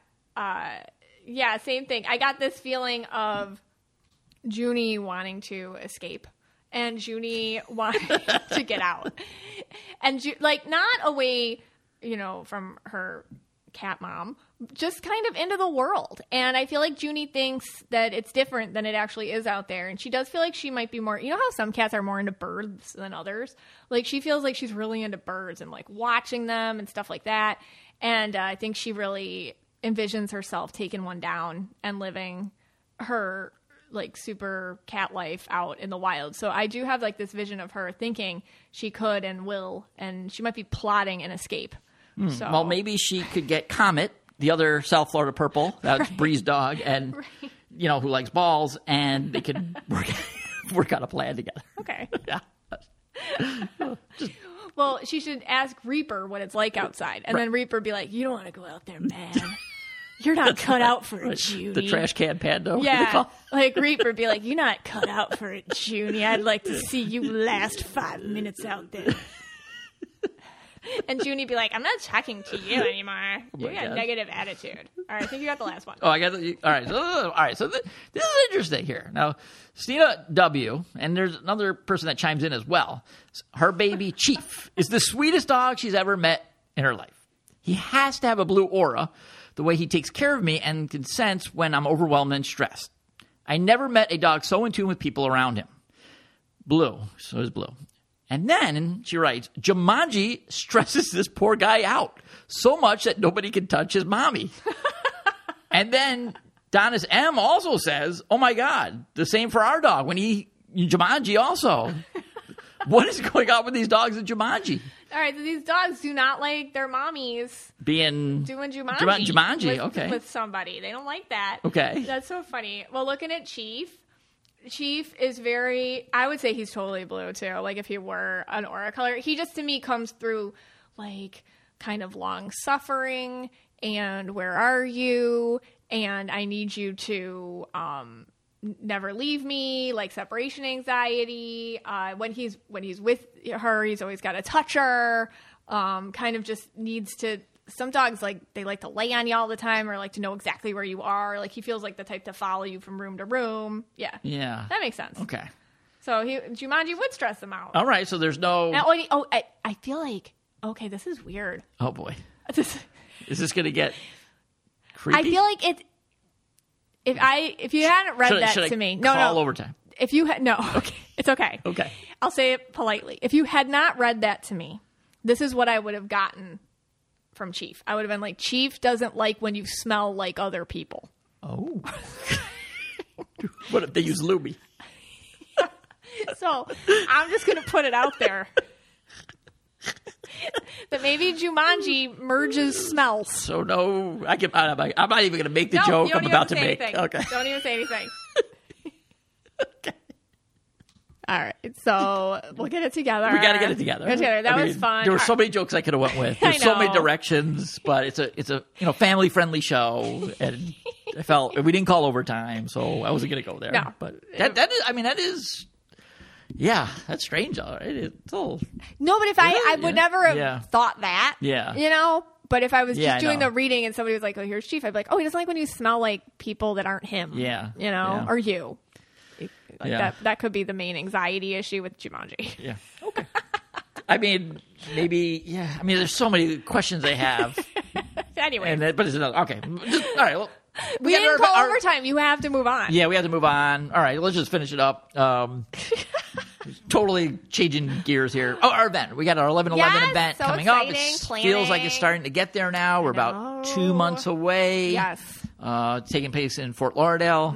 same thing. I got this feeling of Junie wanting to escape, and Junie wanting to get out, and not away, from her cat mom, just kind of into the world. And I feel like Junie thinks that it's different than it actually is out there. And she does feel like she might be more, how some cats are more into birds than others? Like she feels like she's really into birds and like watching them and stuff like that. And I think she really envisions herself taking one down and living her like super cat life out in the wild. So I do have like this vision of her thinking she could and will, and she might be plotting an escape. So. Well, maybe she could get Comet, the other South Florida purple, that's right. Bree's dog, and who likes balls, and they could work out a plan together. Okay. Yeah. Well, she should ask Reaper what it's like outside, and then Reaper be like, "You don't want to go out there, man. You're not cut out for it, Junie." The trash can panda. Yeah, like Reaper be like, "You're not cut out for it, Junie. I'd like to see you last 5 minutes out there." And Junie be like, "I'm not talking to you anymore. You got a negative attitude." All right, I think you got the last one. Oh, I got the. All right. So this is interesting here. Now, Stina W. and there's another person that chimes in as well. Her baby Chief is the sweetest dog she's ever met in her life. He has to have a blue aura, the way he takes care of me and can sense when I'm overwhelmed and stressed. I never met a dog so in tune with people around him. Blue. So is Blue. And then, she writes, Jumanji stresses this poor guy out so much that nobody can touch his mommy. And then Donis M. also says, oh my God, the same for our dog when Jumanji also. What is going on with these dogs in Jumanji? All right, so these dogs do not like their mommies doing Jumanji, okay. With somebody. They don't like that. Okay. That's so funny. Well, looking at Chief is very, I would say he's totally blue too. Like if he were an aura color, he just to me comes through like kind of long suffering and where are you? And I need you to never leave me, like separation anxiety. When he's with her, he's always got to touch her. Kind of just needs to. Some dogs they like to lay on you all the time, or like to know exactly where you are. Like he feels like the type to follow you from room to room. Yeah, that makes sense. Okay, so Jumanji would stress him out. All right, so there's no. I feel like this is weird. Oh boy, is this gonna get creepy? I feel like it. If you hadn't read that to me, call overtime. If you had okay, it's okay. Okay, I'll say it politely. If you had not read that to me, this is what I would have gotten from Chief. I would have been like, Chief doesn't like when you smell like other people. Oh, what if they use Luby? So I'm just gonna put it out there that maybe Jumanji merges smells. So no, I'm not even going to make the joke I'm about to make. Anything. Okay, don't even say anything. Okay, All right, so we'll get it together. We got to get it together. That was fun. There were so many jokes I could have went with. There's so many directions, but it's a family friendly show, and I felt we didn't call overtime, so I wasn't going to go there. No. But that is. Yeah, that's strange. All right, it's all. No, but if I would never have thought that. Yeah. But if I was just doing know. the reading and somebody was like, "Oh, here's Chief," I'd be like, "Oh, he doesn't like when you smell like people that aren't him." Yeah. Or you. Yeah. That could be the main anxiety issue with Jumanji. Yeah. Okay. I mean, maybe. Yeah. I mean, there's so many questions I have. Anyway, but it's another. Okay. All right. Well, we didn't call overtime. You have to move on. Yeah, we have to move on. All right, let's just finish it up. Totally changing gears here. Oh, our event. We got our 11/11 event so coming exciting, up. It planning. feels like it's starting to get there now. We're about 2 months away. Yes. Taking place in Fort Lauderdale.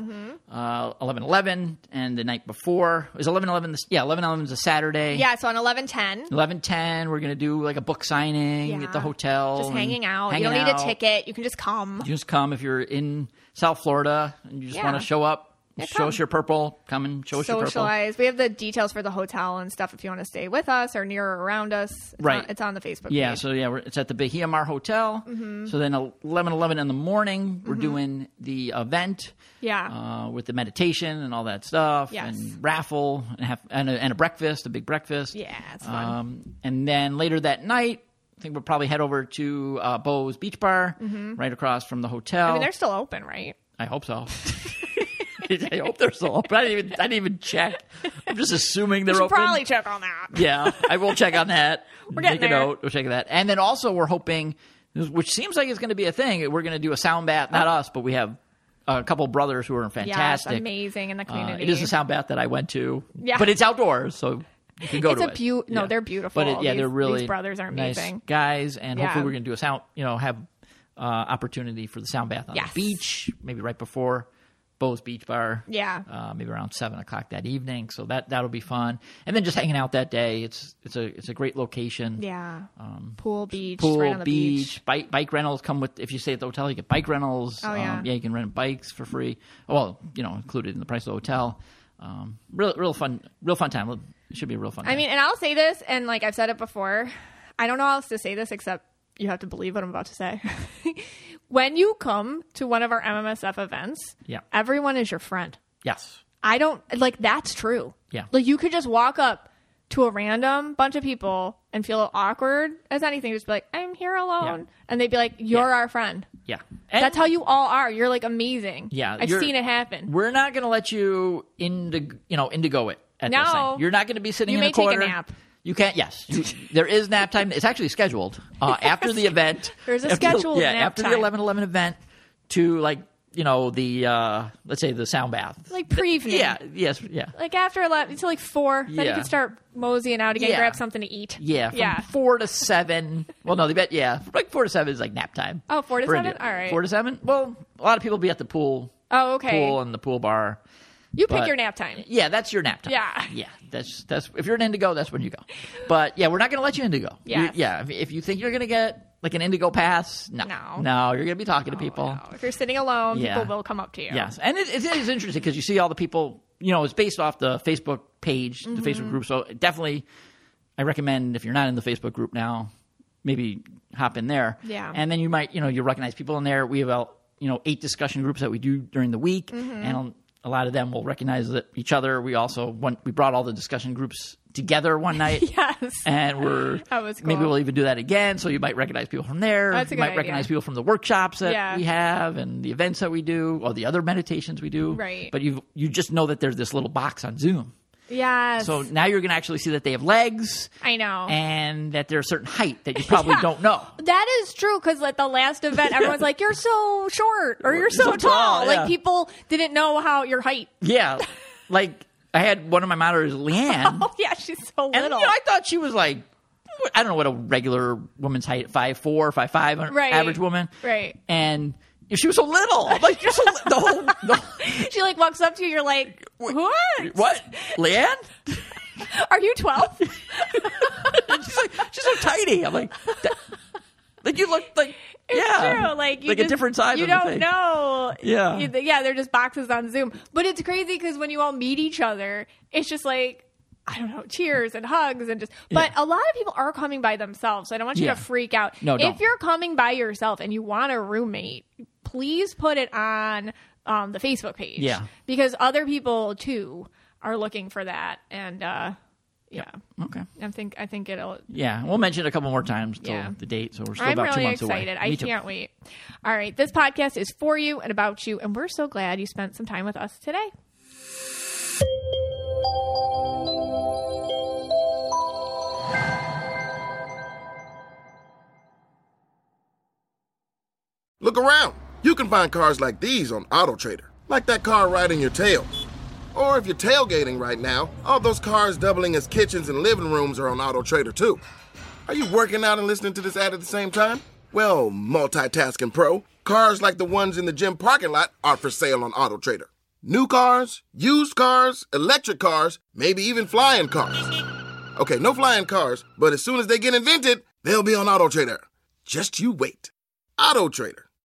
11/11, and the night before is 11/11. 11/11 is a Saturday. Yeah, so on 11/10. 11/10, we're gonna do like a book signing at the hotel. Just hanging out. Hanging you don't need out. a ticket. You can just come. You just come if you're in South Florida and you just want to show up. Show us your purple. Come and show us your purple. Socialize. We have the details for the hotel and stuff if you want to stay with us or near or around us. It's on the Facebook page. So it's at the Bahia Mar Hotel. So then 11/11 in the morning, we're doing the event. Yeah. With the meditation and all that stuff. Yes. And raffle and a breakfast, a big breakfast. Yeah, it's fun. And then later that night, I think we'll probably head over to Bo's Beach Bar, right across from the hotel. I mean, they're still open, right? I hope so. I hope they're still open. I didn't even check. I'm just assuming they're We should open. probably check on that. Yeah, I will check on that. We're getting Make a there. note. We'll check that. And then also we're hoping, which seems like it's going to be a thing, we're going to do a sound bath. Not us, but we have a couple brothers who are fantastic. Yes, amazing in the community. It is a sound bath that I went to. Yeah. But it's outdoors, so you can go It's to a it. No, they're beautiful. But they're really these brothers are nice amazing. guys, and Yeah. hopefully we're going to do a sound, have opportunity for the sound bath on the beach, maybe right before Bo's Beach Bar. Yeah. Maybe around 7:00 that evening. So that'll be fun. And then just hanging out that day. It's a great location. Yeah. Pool, beach, Pool, right on the beach. Bike rentals come with. If you stay at the hotel, you get bike rentals. Oh, yeah. You can rent bikes for free. Well, included in the price of the hotel. Real fun time. It should be a real fun time. I mean, and I'll say this, and like I've said it before, I don't know how else to say this except you have to believe what I'm about to say. When you come to one of our MMSF events, everyone is your friend. Yes. I don't that's true. Yeah. Like you could just walk up to a random bunch of people and feel awkward as anything. Just be like, I'm here alone. Yeah. And they'd be like, you're our friend. Yeah. That's how you all are. You're like amazing. Yeah. I've seen it happen. We're not going to let you indigo it at this thing. You're not going to be sitting in a corner. You may take a nap. You can't. Yes, there is nap time. It's actually scheduled after the event. There's a scheduled nap after time. the 11/11 event to the let's say the sound bath, like pre-evening. Yeah. Like after 11 to like 4, then you can start moseying out again, grab something to eat. Yeah, from 4 to 7. Well, no, like 4 to 7 is like nap time. Oh, 4 to 7? All right. 4 to 7. Well, a lot of people be at the pool. Oh, okay. Pool and the pool bar. You pick your nap time. Yeah, that's your nap time. Yeah. That's if you're an indigo, that's when you go. But yeah, we're not going to let you indigo. Yes. If you think you're going to get like an indigo pass, no, you're going to be talking to people. No. If you're sitting alone, people will come up to you. Yes, and it is interesting because you see all the people. It's based off the Facebook page, the Facebook group. So definitely, I recommend if you're not in the Facebook group now, maybe hop in there. Yeah. And then you might, you recognize people in there. We have about 8 discussion groups that we do during the week, and a lot of them will recognize each other. We also we brought all the discussion groups together one night. Yes. And that was cool. maybe we'll even do that again. So you might recognize people from there. That's a you good might idea. recognize people from the workshops that we have and the events that we do or the other meditations we do. Right. But you just know that there's this little box on Zoom. Yes. So now you're going to actually see that they have legs. I know. And that they're a certain height that you probably don't know. That is true because at the last event, everyone's like, "You're so short" or "You're so tall." Like people didn't know your height. Yeah, like I had one of my monitors, Leanne. Oh yeah, she's so little. And I thought she was like, I don't know what a regular woman's height, 5'4", 5'5", right. average woman, right? And she was so little. I'm like, you're so the whole. She like walks up to you. You're like, what? Leanne? Are you 12? she's so tiny. I'm like, you look like. It's true. Like a different size. You don't know. Yeah. They're just boxes on Zoom. But it's crazy because when you all meet each other, it's just like I don't know, cheers and hugs and just, but a lot of people are coming by themselves. So I don't want you to freak out. No, don't. If you're coming by yourself and you want a roommate, please put it on the Facebook page. Yeah. Because other people too are looking for that. And, yeah. Okay. I think it'll. Yeah. We'll mention it a couple more times till the date. So we're still I'm about 2 really months excited. away. I can't wait. All right. This podcast is for you and about you. And we're so glad you spent some time with us today. Look around. You can find cars like these on AutoTrader, like that car riding your tail. Or if you're tailgating right now, all those cars doubling as kitchens and living rooms are on AutoTrader too. Are you working out and listening to this ad at the same time? Well, multitasking pro, cars like the ones in the gym parking lot are for sale on AutoTrader. New cars, used cars, electric cars, maybe even flying cars. Okay, no flying cars, but as soon as they get invented, they'll be on AutoTrader. Just you wait. AutoTrader.